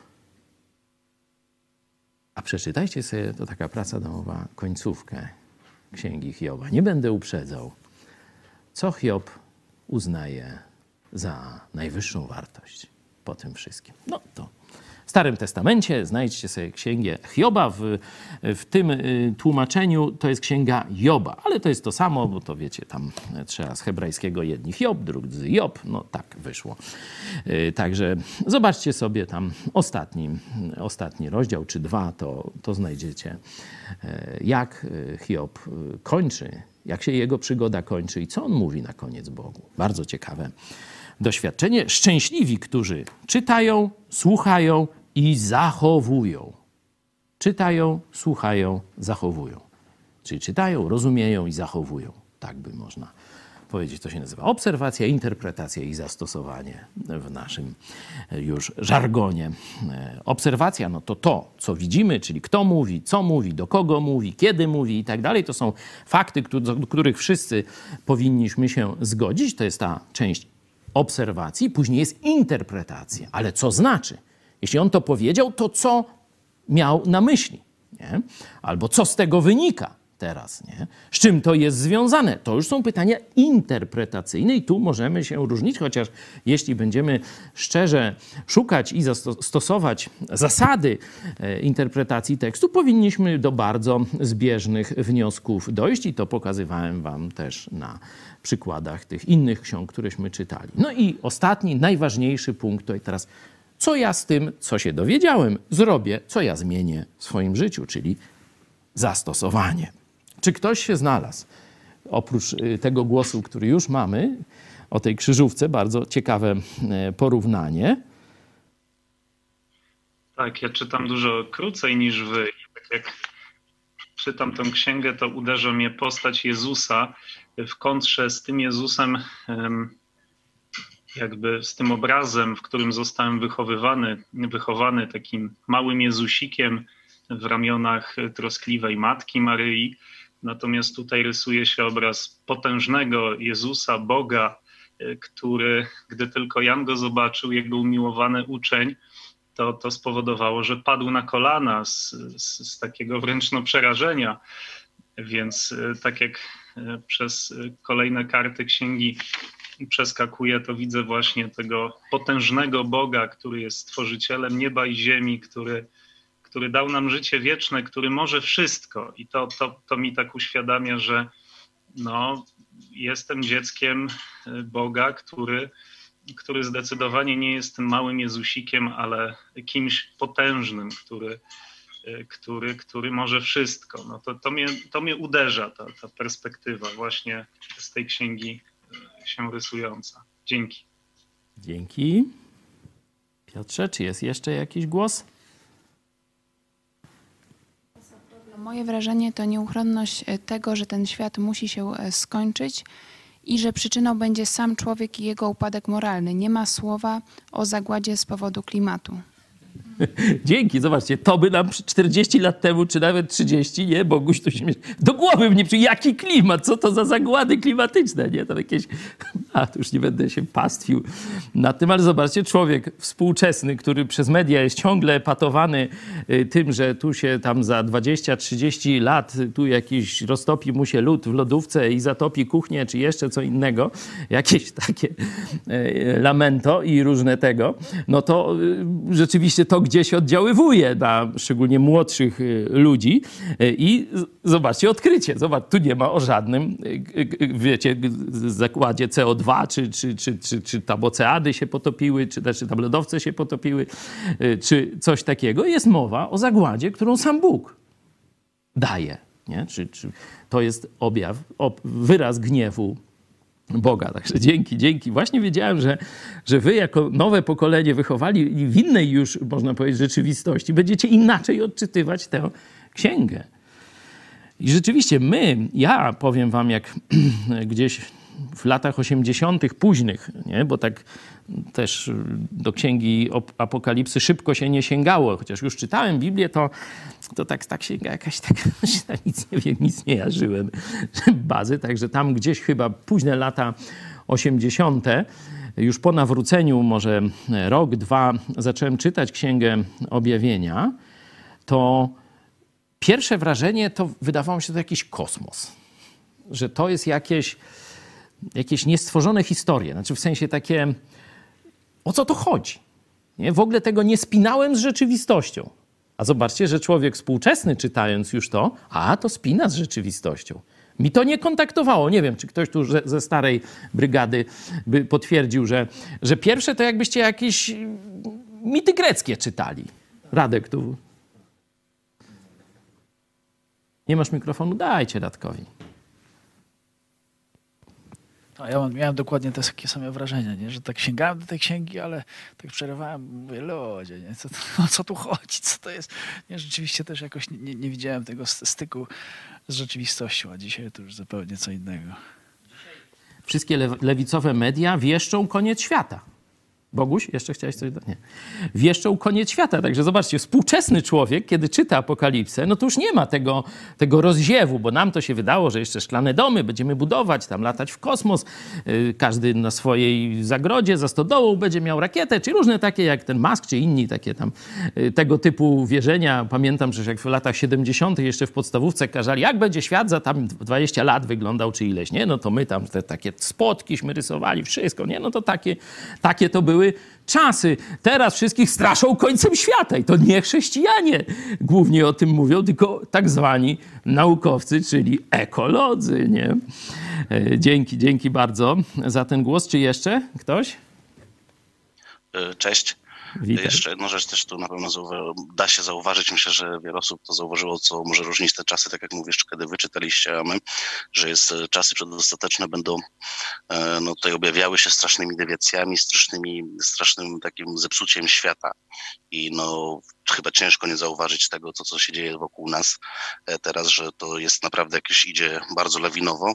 Speaker 1: A przeczytajcie sobie, to taka praca domowa, końcówkę Księgi Hioba. Nie będę uprzedzał, co Hiob uznaje za najwyższą wartość po tym wszystkim. No to w Starym Testamencie znajdźcie sobie Księgę Hioba. W tym tłumaczeniu to jest Księga Joba, ale to jest to samo, bo to wiecie, tam trzeba z hebrajskiego jedni Hiob, drudzy Job, no tak wyszło. Także zobaczcie sobie tam ostatni rozdział, czy 2, to znajdziecie, jak Hiob kończy, jak się jego przygoda kończy i co on mówi na koniec Bogu. Bardzo ciekawe doświadczenie. Szczęśliwi, którzy czytają, słuchają i zachowują. Czytają, słuchają, zachowują. Czyli czytają, rozumieją i zachowują. Tak by można powiedzieć. To się nazywa obserwacja, interpretacja i zastosowanie w naszym już żargonie. Obserwacja, no to, co widzimy, czyli kto mówi, co mówi, do kogo mówi, kiedy mówi i tak dalej. To są fakty, do których wszyscy powinniśmy się zgodzić. To jest ta część obserwacji. Później jest interpretacja. Ale co znaczy? Jeśli on to powiedział, to co miał na myśli? Nie? Albo co z tego wynika teraz? Nie? Z czym to jest związane? To już są pytania interpretacyjne i tu możemy się różnić, chociaż jeśli będziemy szczerze szukać i stosować zasady interpretacji tekstu, powinniśmy do bardzo zbieżnych wniosków dojść i to pokazywałem wam też na przykładach tych innych ksiąg, któreśmy czytali. No i ostatni, najważniejszy punkt to teraz, co ja z tym, co się dowiedziałem, zrobię, co ja zmienię w swoim życiu, czyli zastosowanie. Czy ktoś się znalazł, oprócz tego głosu, który już mamy, o tej krzyżówce, bardzo ciekawe porównanie.
Speaker 4: Tak, ja czytam dużo krócej niż wy. I tak jak czytam tę księgę, to uderza mnie postać Jezusa w kontrze z tym Jezusem, jakby z tym obrazem, w którym zostałem wychowany takim małym Jezusikiem w ramionach troskliwej Matki Maryi. Natomiast tutaj rysuje się obraz potężnego Jezusa, Boga, który, gdy tylko Jan go zobaczył, jego umiłowany uczeń, to spowodowało, że padł na kolana z takiego wręcz przerażenia. Więc tak jak przez kolejne karty księgi przeskakuję, to widzę właśnie tego potężnego Boga, który jest stworzycielem nieba i ziemi, który dał nam życie wieczne, który może wszystko. I to mi tak uświadamia, że jestem dzieckiem Boga, który zdecydowanie nie jest tym małym Jezusikiem, ale kimś potężnym, który może wszystko. To mnie uderza, ta perspektywa właśnie z tej księgi się rysująca. Dzięki.
Speaker 1: Dzięki. Piotrze, czy jest jeszcze jakiś głos?
Speaker 2: Moje wrażenie to nieuchronność tego, że ten świat musi się skończyć i że przyczyną będzie sam człowiek i jego upadek moralny. Nie ma słowa o zagładzie z powodu klimatu.
Speaker 1: Dzięki, zobaczcie, to by nam 40 lat temu, czy nawet 30, nie? Boguś tu się do głowy mnie przyjdzie, jaki klimat, co to za zagłady klimatyczne, nie? To jakieś, tu już nie będę się pastwił nad tym, ale zobaczcie, człowiek współczesny, który przez media jest ciągle epatowany tym, że tu się tam za 20-30 lat tu jakiś roztopi mu się lód w lodówce i zatopi kuchnię, czy jeszcze co innego, jakieś takie lamento i różne tego, no to rzeczywiście to gdzieś oddziaływuje na szczególnie młodszych ludzi i zobaczcie, odkrycie. Zobacz, tu nie ma o żadnym, wiecie, zakładzie CO2, czy tam oceany się potopiły, czy tam lodowce się potopiły, czy coś takiego. Jest mowa o zagładzie, którą sam Bóg daje. Nie? Czy to jest wyraz gniewu Boga. Także dzięki. Właśnie wiedziałem, że wy jako nowe pokolenie wychowali w innej już, można powiedzieć, rzeczywistości, będziecie inaczej odczytywać tę księgę. I rzeczywiście ja powiem wam, jak gdzieś w latach 80. późnych, nie? Bo tak też do księgi Apokalipsy szybko się nie sięgało, chociaż już czytałem Biblię, to tak ta księga jakaś taka, nic nie jarzyłem bazy, także tam gdzieś chyba późne lata 80. już po nawróceniu, może rok, dwa, zacząłem czytać Księgę Objawienia, to pierwsze wrażenie to wydawało mi się to jakiś kosmos, że to jest jakieś niestworzone historie, znaczy w sensie takie, o co to chodzi? Nie? W ogóle tego nie spinałem z rzeczywistością. A zobaczcie, że człowiek współczesny czytając już to spina z rzeczywistością. Mi to nie kontaktowało. Nie wiem, czy ktoś tu ze starej brygady by potwierdził, że pierwsze to jakbyście jakieś mity greckie czytali. Radek tu. Nie masz mikrofonu? Dajcie Radkowi.
Speaker 5: No, ja miałem dokładnie takie same wrażenie, nie? Że tak sięgałem do tej księgi, ale tak przerywałem, mówię, ludzie, nie? O co tu chodzi, co to jest? Nie, rzeczywiście też jakoś nie widziałem tego styku z rzeczywistością, a dzisiaj to już zupełnie co innego.
Speaker 1: Wszystkie lewicowe media wieszczą koniec świata. Boguś, jeszcze chciałeś coś dodać? Nie. Wieszczą koniec świata. Także zobaczcie, współczesny człowiek, kiedy czyta Apokalipsę, no to już nie ma tego rozziewu, bo nam to się wydało, że jeszcze szklane domy będziemy budować, tam latać w kosmos, każdy na swojej zagrodzie, za stodołą będzie miał rakietę, czy różne takie jak ten Musk, czy inni takie tam tego typu wierzenia. Pamiętam, że jak w latach 70. jeszcze w podstawówce kazali, jak będzie świat za tam 20 lat wyglądał, czy ileś, nie? No to my tam te takie spotkiśmy rysowali, wszystko, nie? No to takie to były czasy. Teraz wszystkich straszą końcem świata i to nie chrześcijanie głównie o tym mówią, tylko tak zwani naukowcy, czyli ekolodzy, nie? Dzięki bardzo za ten głos. Czy jeszcze ktoś?
Speaker 6: Cześć.
Speaker 1: Witam.
Speaker 6: Jeszcze jedną rzecz też tu na pewno da się zauważyć. Myślę, że wiele osób to zauważyło, co może różnić te czasy, tak jak mówisz, kiedy wy czytaliście, a my, że czasy przedostateczne będą tutaj objawiały się strasznymi dewiacjami, strasznym takim zepsuciem świata. I chyba ciężko nie zauważyć tego, co się dzieje wokół nas teraz, że to jest naprawdę idzie bardzo lawinowo.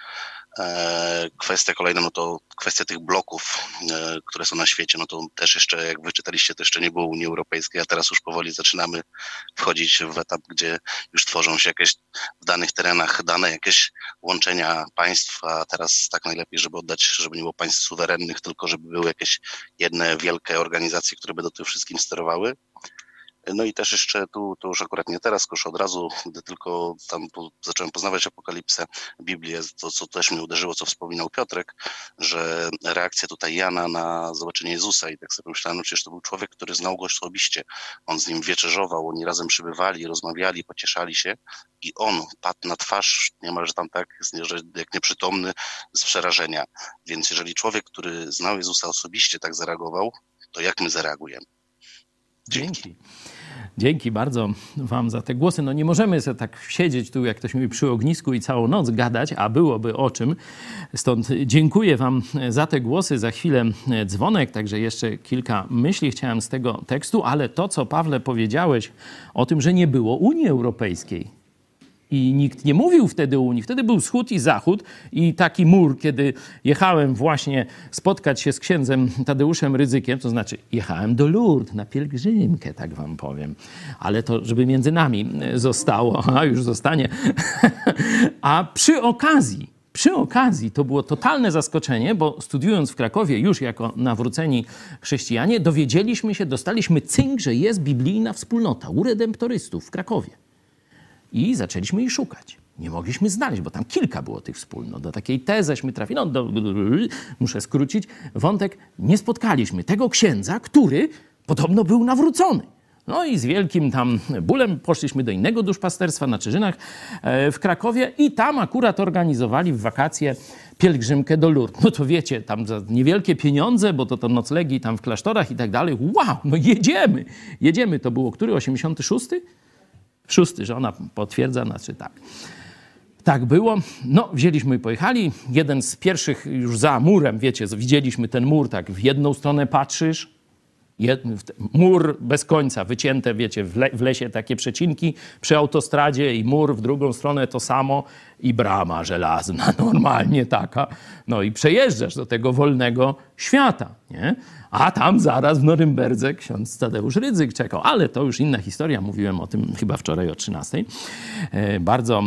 Speaker 6: Kwestia kolejna, to kwestia tych bloków, które są na świecie, to też jeszcze, jak wy czytaliście, to jeszcze nie było Unii Europejskiej, a teraz już powoli zaczynamy wchodzić w etap, gdzie już tworzą się jakieś w danych terenach dane jakieś łączenia państw, a teraz tak najlepiej, żeby oddać, żeby nie było państw suwerennych, tylko żeby były jakieś jedne wielkie organizacje, które by do tym wszystkim sterowały. No i też jeszcze to już akurat nie teraz, tylko już od razu, gdy tylko tam zacząłem poznawać Apokalipsę, Biblię, to co też mnie uderzyło, co wspominał Piotrek, że reakcja tutaj Jana na zobaczenie Jezusa i tak sobie myślałem, przecież to był człowiek, który znał go osobiście, on z nim wieczerzował, oni razem przybywali, rozmawiali, pocieszali się i on padł na twarz, niemalże tam tak, że jak nieprzytomny z przerażenia. Więc jeżeli człowiek, który znał Jezusa osobiście tak zareagował, to jak my zareagujemy?
Speaker 1: Dzięki bardzo wam za te głosy. Nie możemy sobie tak siedzieć tu, jak ktoś mówi, przy ognisku i całą noc gadać, a byłoby o czym. Stąd dziękuję wam za te głosy. Za chwilę dzwonek, także jeszcze kilka myśli chciałem z tego tekstu, ale to, co Pawle powiedziałeś o tym, że nie było Unii Europejskiej. I nikt nie mówił wtedy o Unii. Wtedy był wschód i zachód i taki mur, kiedy jechałem właśnie spotkać się z księdzem Tadeuszem Rydzykiem, to znaczy jechałem do Lourdes na pielgrzymkę, tak wam powiem. Ale to, żeby między nami zostało, a już zostanie. A przy okazji to było totalne zaskoczenie, bo studiując w Krakowie już jako nawróceni chrześcijanie, dowiedzieliśmy się, dostaliśmy cynk, że jest biblijna wspólnota u redemptorystów w Krakowie. I zaczęliśmy jej szukać. Nie mogliśmy znaleźć, bo tam kilka było tych wspólnot. Do takiej teześmy trafili. Muszę skrócić wątek. Nie spotkaliśmy tego księdza, który podobno był nawrócony. No i z wielkim tam bólem poszliśmy do innego duszpasterstwa na Czyżynach w Krakowie i tam akurat organizowali w wakacje pielgrzymkę do Lourdes. No to wiecie, tam za niewielkie pieniądze, bo to noclegi tam w klasztorach i tak dalej. Wow, no jedziemy. To było który? 86? 6, że ona potwierdza, znaczy tak. Tak było. No, wzięliśmy i pojechali. Jeden z pierwszych już za murem, wiecie, widzieliśmy ten mur, tak w jedną stronę patrzysz, mur bez końca, wycięte, wiecie, w lesie takie przecinki przy autostradzie i mur w drugą stronę to samo i brama żelazna, normalnie taka. No i przejeżdżasz do tego wolnego świata, nie? A tam zaraz w Norymberdze ksiądz Tadeusz Rydzyk czekał. Ale to już inna historia. Mówiłem o tym chyba wczoraj o 13. Bardzo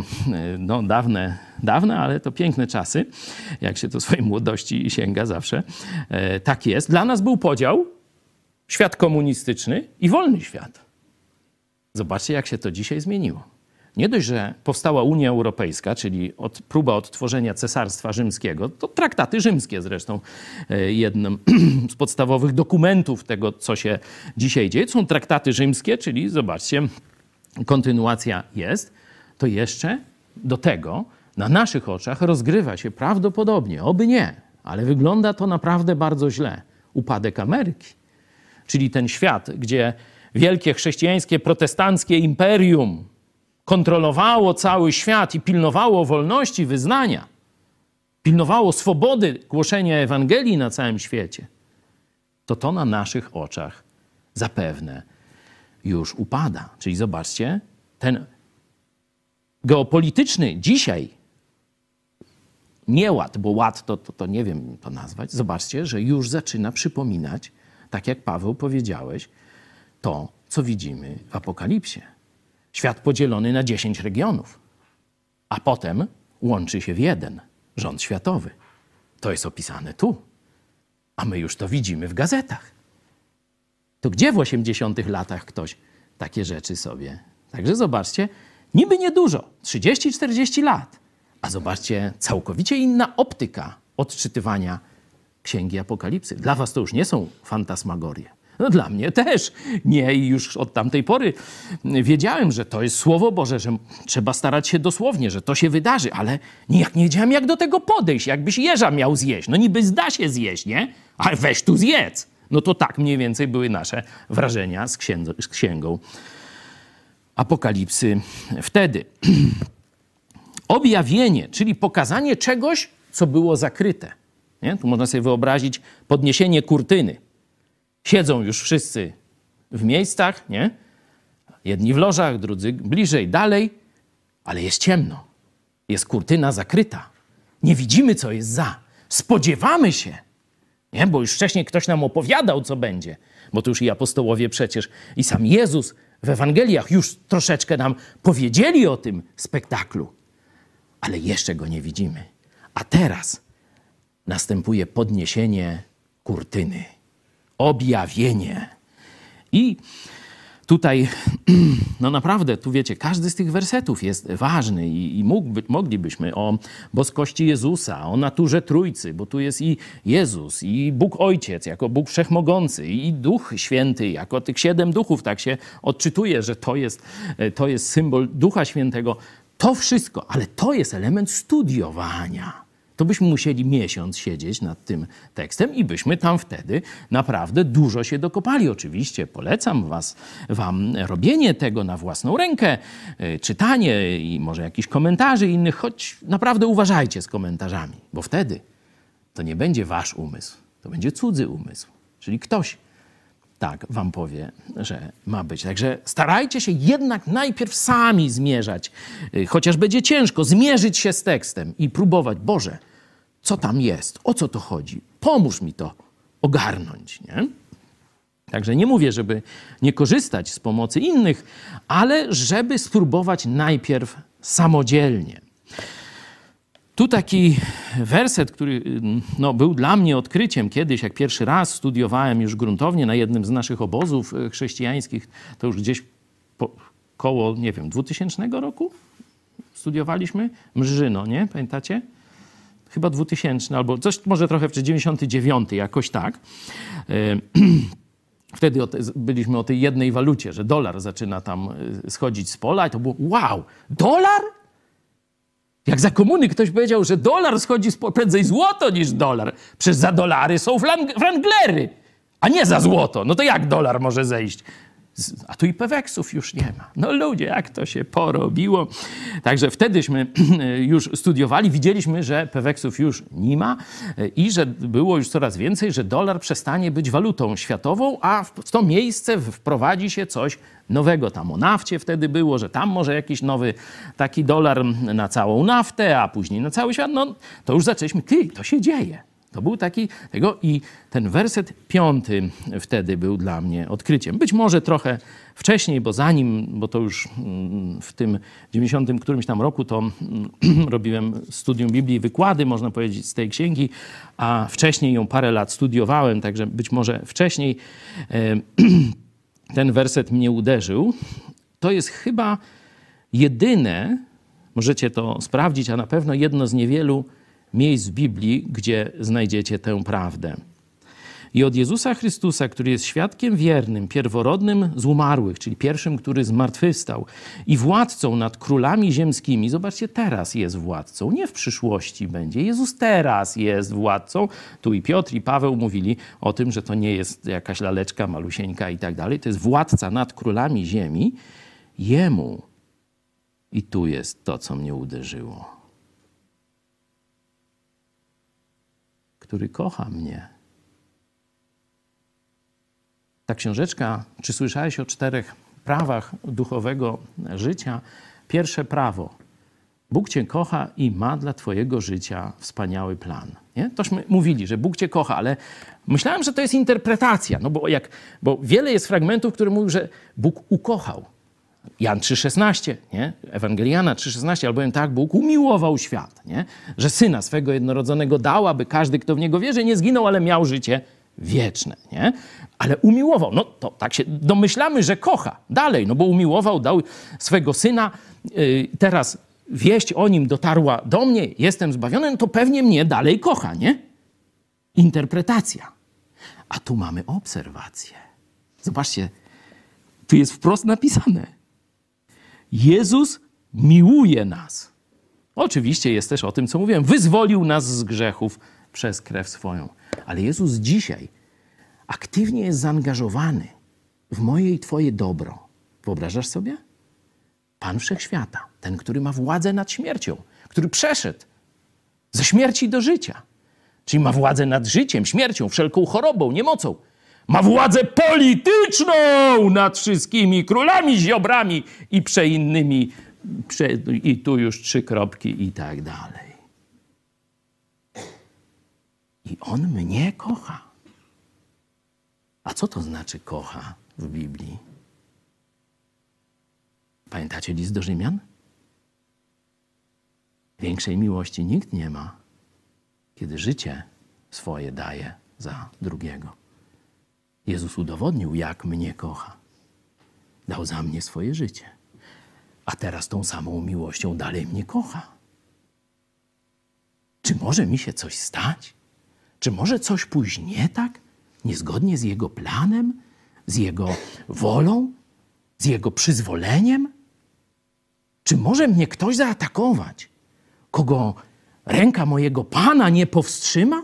Speaker 1: dawne, ale to piękne czasy. Jak się to swojej młodości sięga zawsze. Tak jest. Dla nas był podział. Świat komunistyczny i wolny świat. Zobaczcie, jak się to dzisiaj zmieniło. Nie dość, że powstała Unia Europejska, czyli próba odtworzenia Cesarstwa Rzymskiego, to traktaty rzymskie zresztą, jednym z podstawowych dokumentów tego, co się dzisiaj dzieje. Są traktaty rzymskie, czyli zobaczcie, kontynuacja jest, to jeszcze do tego na naszych oczach rozgrywa się prawdopodobnie, oby nie, ale wygląda to naprawdę bardzo źle, upadek Ameryki. Czyli ten świat, gdzie wielkie chrześcijańskie, protestanckie imperium kontrolowało cały świat i pilnowało wolności wyznania, pilnowało swobody głoszenia Ewangelii na całym świecie, to na naszych oczach zapewne już upada. Czyli zobaczcie, ten geopolityczny dzisiaj nieład, bo ład to nie wiem to nazwać, zobaczcie, że już zaczyna przypominać, tak jak Paweł powiedziałeś, to, co widzimy w Apokalipsie. Świat podzielony na 10 regionów, a potem łączy się w jeden rząd światowy. To jest opisane tu, a my już to widzimy w gazetach. To gdzie w 80 latach ktoś takie rzeczy sobie... Także zobaczcie, niby niedużo, 30-40 lat, a zobaczcie, całkowicie inna optyka odczytywania Księgi Apokalipsy. Dla was to już nie są fantasmagorie. No dla mnie też nie i już od tamtej pory wiedziałem, że to jest Słowo Boże, że trzeba starać się dosłownie, że to się wydarzy, ale nijak nie wiedziałem, jak do tego podejść, jakbyś jeża miał zjeść. No niby zda się zjeść, nie? Ale weź tu zjedz. No to tak mniej więcej były nasze wrażenia z Księgą Apokalipsy wtedy. Objawienie, czyli pokazanie czegoś, co było zakryte. Nie? Tu można sobie wyobrazić podniesienie kurtyny. Siedzą już wszyscy w miejscach, nie? Jedni w lożach, drudzy bliżej, dalej, ale jest ciemno. Jest kurtyna zakryta. Nie widzimy, co jest za. Spodziewamy się, nie? Bo już wcześniej ktoś nam opowiadał, co będzie. Bo to już i apostołowie przecież, i sam Jezus w Ewangeliach już troszeczkę nam powiedzieli o tym spektaklu. Ale jeszcze go nie widzimy. A teraz następuje podniesienie kurtyny. Objawienie. I tutaj, no naprawdę, tu wiecie, każdy z tych wersetów jest ważny i moglibyśmy o boskości Jezusa, o naturze Trójcy, bo tu jest i Jezus, i Bóg Ojciec jako Bóg Wszechmogący, i Duch Święty jako tych 7 duchów, tak się odczytuje, że to jest symbol Ducha Świętego. To wszystko, ale to jest element studiowania. To byśmy musieli miesiąc siedzieć nad tym tekstem i byśmy tam wtedy naprawdę dużo się dokopali. Oczywiście polecam wam robienie tego na własną rękę, czytanie i może jakichś komentarzy innych, choć naprawdę uważajcie z komentarzami, bo wtedy to nie będzie wasz umysł, to będzie cudzy umysł. Czyli ktoś tak wam powie, że ma być. Także starajcie się jednak najpierw sami zmierzać, chociaż będzie ciężko, zmierzyć się z tekstem i próbować, Boże, co tam jest, o co to chodzi, pomóż mi to ogarnąć, nie? Także nie mówię, żeby nie korzystać z pomocy innych, ale żeby spróbować najpierw samodzielnie. Tu taki werset, który był dla mnie odkryciem kiedyś, jak pierwszy raz studiowałem już gruntownie na jednym z naszych obozów chrześcijańskich, to już gdzieś koło, 2000 roku studiowaliśmy Mrzyno, nie? Pamiętacie? Chyba 2000 albo coś, może trochę wcześniej, 99, jakoś tak. Wtedy byliśmy o tej jednej walucie, że dolar zaczyna tam schodzić z pola i to było wow, dolar? Jak za komuny ktoś powiedział, że dolar schodzi z pola, prędzej złoto niż dolar. Przecież za dolary są wranglery, a nie za złoto. No to jak dolar może zejść? A tu i peweksów już nie ma. No ludzie, jak to się porobiło. Także wtedyśmy już studiowali, widzieliśmy, że peweksów już nie ma i że było już coraz więcej, że dolar przestanie być walutą światową, a w to miejsce wprowadzi się coś nowego. Tam o nafcie wtedy było, że tam może jakiś nowy taki dolar na całą naftę, a później na cały świat. No to już zaczęliśmy, to się dzieje. To był taki tego i ten werset 5 wtedy był dla mnie odkryciem. Być może trochę wcześniej, bo to już w tym 90 którymś tam roku to robiłem studium Biblii i wykłady, można powiedzieć, z tej księgi, a wcześniej ją parę lat studiowałem, także być może wcześniej ten werset mnie uderzył. To jest chyba jedyne, możecie to sprawdzić, a na pewno jedno z niewielu miejsc w Biblii, gdzie znajdziecie tę prawdę. I od Jezusa Chrystusa, który jest świadkiem wiernym, pierworodnym z umarłych, czyli pierwszym, który zmartwychwstał i władcą nad królami ziemskimi. Zobaczcie, teraz jest władcą, nie w przyszłości będzie. Jezus teraz jest władcą. Tu i Piotr, i Paweł mówili o tym, że to nie jest jakaś laleczka malusieńka i tak dalej. To jest władca nad królami ziemi. Jemu. I tu jest to, co mnie uderzyło. Który kocha mnie. Ta książeczka, czy słyszałeś o 4 prawach duchowego życia? Pierwsze prawo. Bóg cię kocha i ma dla twojego życia wspaniały plan. Nie? Tośmy mówili, że Bóg cię kocha, ale myślałem, że to jest interpretacja, no bo wiele jest fragmentów, które mówią, że Bóg ukochał. Jan 3,16, nie? Ewangeliana 3,16, albowiem tak Bóg umiłował świat, nie? Że Syna swego jednorodzonego dał, aby każdy, kto w Niego wierzy, nie zginął, ale miał życie wieczne, nie? Ale umiłował, no to tak się domyślamy, że kocha dalej, no bo umiłował, dał swego Syna, teraz wieść o Nim dotarła do mnie, jestem zbawiony, no to pewnie mnie dalej kocha, nie? Interpretacja. A tu mamy obserwację. Zobaczcie, tu jest wprost napisane. Jezus miłuje nas. Oczywiście jest też o tym, co mówiłem. Wyzwolił nas z grzechów przez krew swoją. Ale Jezus dzisiaj aktywnie jest zaangażowany w moje i twoje dobro. Wyobrażasz sobie? Pan Wszechświata, ten, który ma władzę nad śmiercią, który przeszedł ze śmierci do życia. Czyli ma władzę nad życiem, śmiercią, wszelką chorobą, niemocą. Ma władzę polityczną nad wszystkimi królami, ziobrami i przeinnymi. I tu już 3 kropki i tak dalej. I On mnie kocha. A co to znaczy kocha w Biblii? Pamiętacie list do Rzymian? Większej miłości nikt nie ma, kiedy życie swoje daje za drugiego. Jezus udowodnił, jak mnie kocha. Dał za mnie swoje życie. A teraz tą samą miłością dalej mnie kocha. Czy może mi się coś stać? Czy może coś pójść nie tak? Niezgodnie z Jego planem? Z Jego wolą? Z Jego przyzwoleniem? Czy może mnie ktoś zaatakować, kogo ręka mojego Pana nie powstrzyma?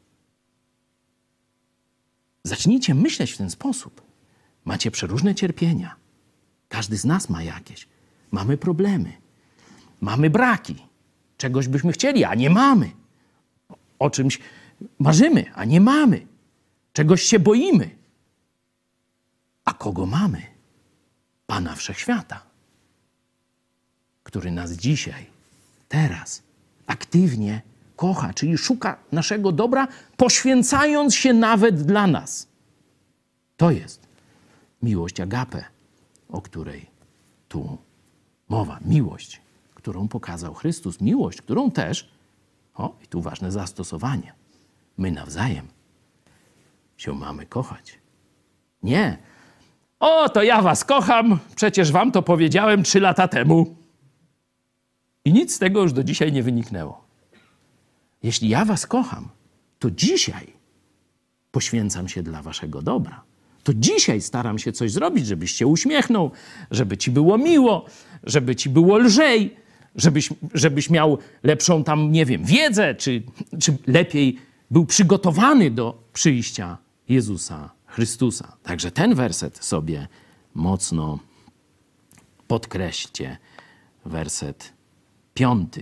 Speaker 1: Zacznijcie myśleć w ten sposób. Macie przeróżne cierpienia. Każdy z nas ma jakieś. Mamy problemy. Mamy braki. Czegoś byśmy chcieli, a nie mamy. O czymś marzymy, a nie mamy. Czegoś się boimy. kogo mamy? Pana Wszechświata, który nas dzisiaj, teraz aktywnie kocha, czyli szuka naszego dobra, poświęcając się nawet dla nas. To jest miłość agape, o której tu mowa. Miłość, którą pokazał Chrystus. Miłość, którą też, i tu ważne zastosowanie, my nawzajem się mamy kochać. Nie. To ja was kocham, przecież wam to powiedziałem 3 lata temu. I nic z tego już do dzisiaj nie wyniknęło. Jeśli ja was kocham, to dzisiaj poświęcam się dla waszego dobra. To dzisiaj staram się coś zrobić, żebyś się uśmiechnął, żeby ci było miło, żeby ci było lżej, żebyś miał lepszą tam, nie wiem, wiedzę, czy lepiej był przygotowany do przyjścia Jezusa Chrystusa. Także ten werset sobie mocno podkreślcie. Werset 5.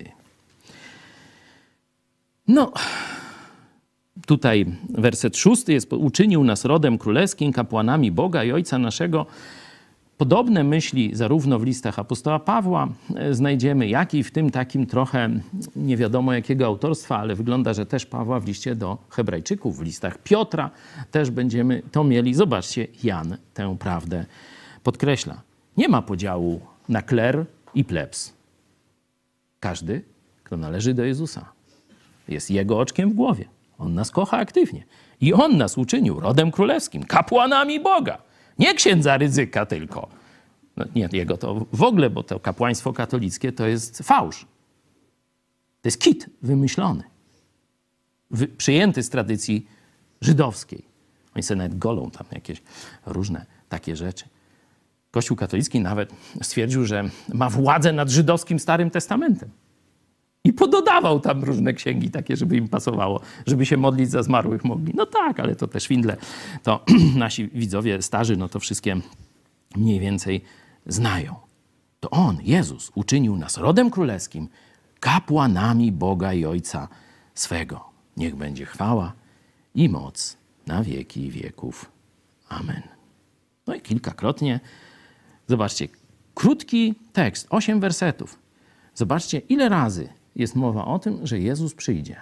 Speaker 1: Tutaj werset 6 jest: uczynił nas rodem królewskim, kapłanami Boga i Ojca naszego. Podobne myśli zarówno w listach apostoła Pawła znajdziemy, jak i w tym takim trochę nie wiadomo jakiego autorstwa, ale wygląda, że też Pawła w liście do Hebrajczyków, w listach Piotra też będziemy to mieli. Zobaczcie, Jan tę prawdę podkreśla. Nie ma podziału na kler i plebs. Każdy, kto należy do Jezusa, jest Jego oczkiem w głowie. On nas kocha aktywnie. I On nas uczynił rodem królewskim, kapłanami Boga. Nie księdza Rydzyka tylko. Nie jego to w ogóle, bo to kapłaństwo katolickie to jest fałsz. To jest kit wymyślony. Przyjęty z tradycji żydowskiej. Oni sobie nawet golą tam jakieś różne takie rzeczy. Kościół katolicki nawet stwierdził, że ma władzę nad żydowskim Starym Testamentem. I pododawał tam różne księgi takie, żeby im pasowało, żeby się modlić za zmarłych mogli. No tak, ale to te szwindle, to nasi widzowie starzy, to wszystkie mniej więcej znają. To On, Jezus, uczynił nas rodem królewskim, kapłanami Boga i Ojca swego. Niech będzie chwała i moc na wieki wieków. Amen. I kilkakrotnie, zobaczcie, krótki tekst, 8 wersetów. Zobaczcie, ile razy jest mowa o tym, że Jezus przyjdzie.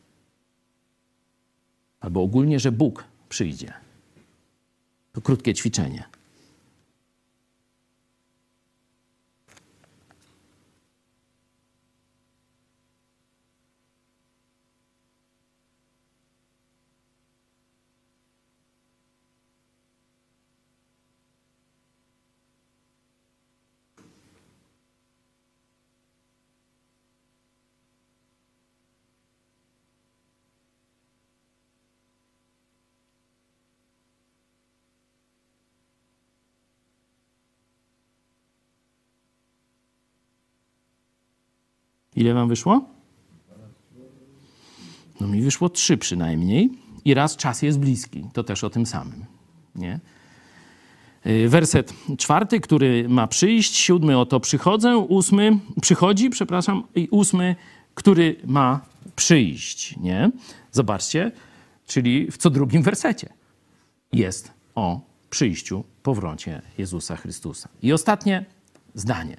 Speaker 1: Albo ogólnie, że Bóg przyjdzie. To krótkie ćwiczenie. Ile wam wyszło? Mi wyszło 3 przynajmniej. I raz czas jest bliski. To też o tym samym. Nie? Werset 4, który ma przyjść. 7, oto przychodzę. 8, przychodzi, i 8, który ma przyjść. Nie? Zobaczcie, czyli w co drugim wersecie jest o przyjściu, powrocie Jezusa Chrystusa. I ostatnie zdanie.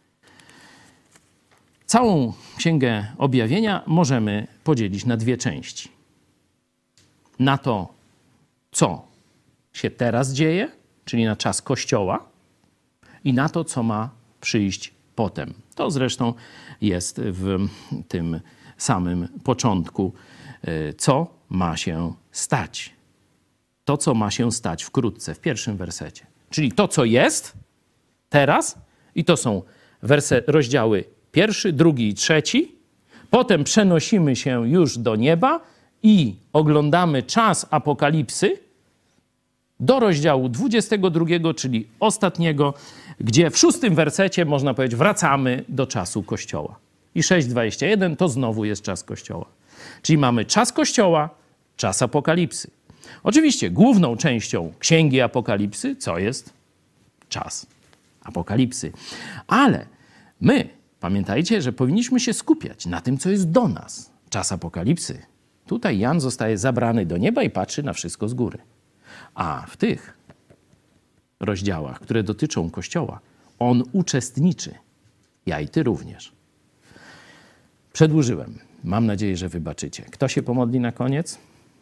Speaker 1: Całą Księgę Objawienia możemy podzielić na 2 części. Na to, co się teraz dzieje, czyli na czas Kościoła, i na to, co ma przyjść potem. To zresztą jest w tym samym początku, co ma się stać. To, co ma się stać wkrótce, w 1 wersecie. Czyli to, co jest teraz, i to są rozdziały 1, 2 i 3. Potem przenosimy się już do nieba i oglądamy czas Apokalipsy do rozdziału 22, czyli ostatniego, gdzie w 6 wersecie, można powiedzieć, wracamy do czasu Kościoła. I 6:21 to znowu jest czas Kościoła. Czyli mamy czas Kościoła, czas Apokalipsy. Oczywiście główną częścią Księgi Apokalipsy, co jest czas Apokalipsy. Ale my, pamiętajcie, że powinniśmy się skupiać na tym, co jest do nas. Czas Apokalipsy. Tutaj Jan zostaje zabrany do nieba i patrzy na wszystko z góry. A w tych rozdziałach, które dotyczą Kościoła, on uczestniczy. Ja i ty również. Przedłużyłem. Mam nadzieję, że wybaczycie. Kto się pomodli na koniec?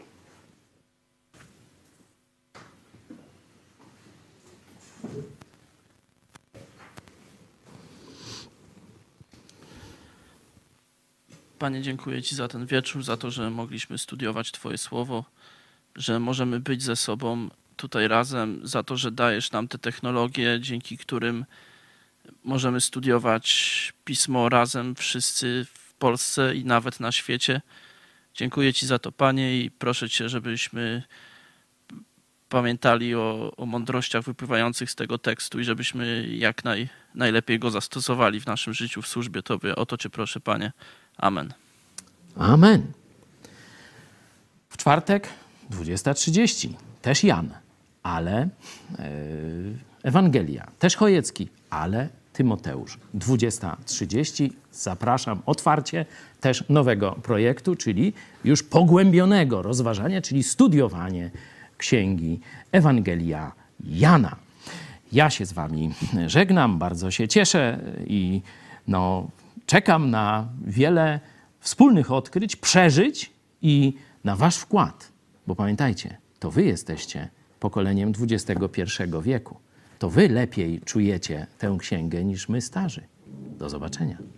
Speaker 3: Panie, dziękuję Ci za ten wieczór, za to, że mogliśmy studiować Twoje słowo, że możemy być ze sobą tutaj razem, za to, że dajesz nam te technologie, dzięki którym możemy studiować Pismo razem wszyscy w Polsce i nawet na świecie. Dziękuję Ci za to, Panie, i proszę Cię, żebyśmy pamiętali o mądrościach wypływających z tego tekstu i żebyśmy jak najlepiej go zastosowali w naszym życiu, w służbie Tobie. O to Cię proszę, Panie. Amen.
Speaker 1: Amen. W czwartek 20:30 też Jan, ale Ewangelia. Też Chojecki, ale Tymoteusz. 20:30 zapraszam otwarcie też nowego projektu, czyli już pogłębionego rozważania, czyli studiowanie Księgi Ewangelia Jana. Ja się z wami żegnam, bardzo się cieszę i czekam na wiele wspólnych odkryć, przeżyć i na wasz wkład. Bo pamiętajcie, to wy jesteście pokoleniem XXI wieku. To wy lepiej czujecie tę księgę niż my starzy. Do zobaczenia.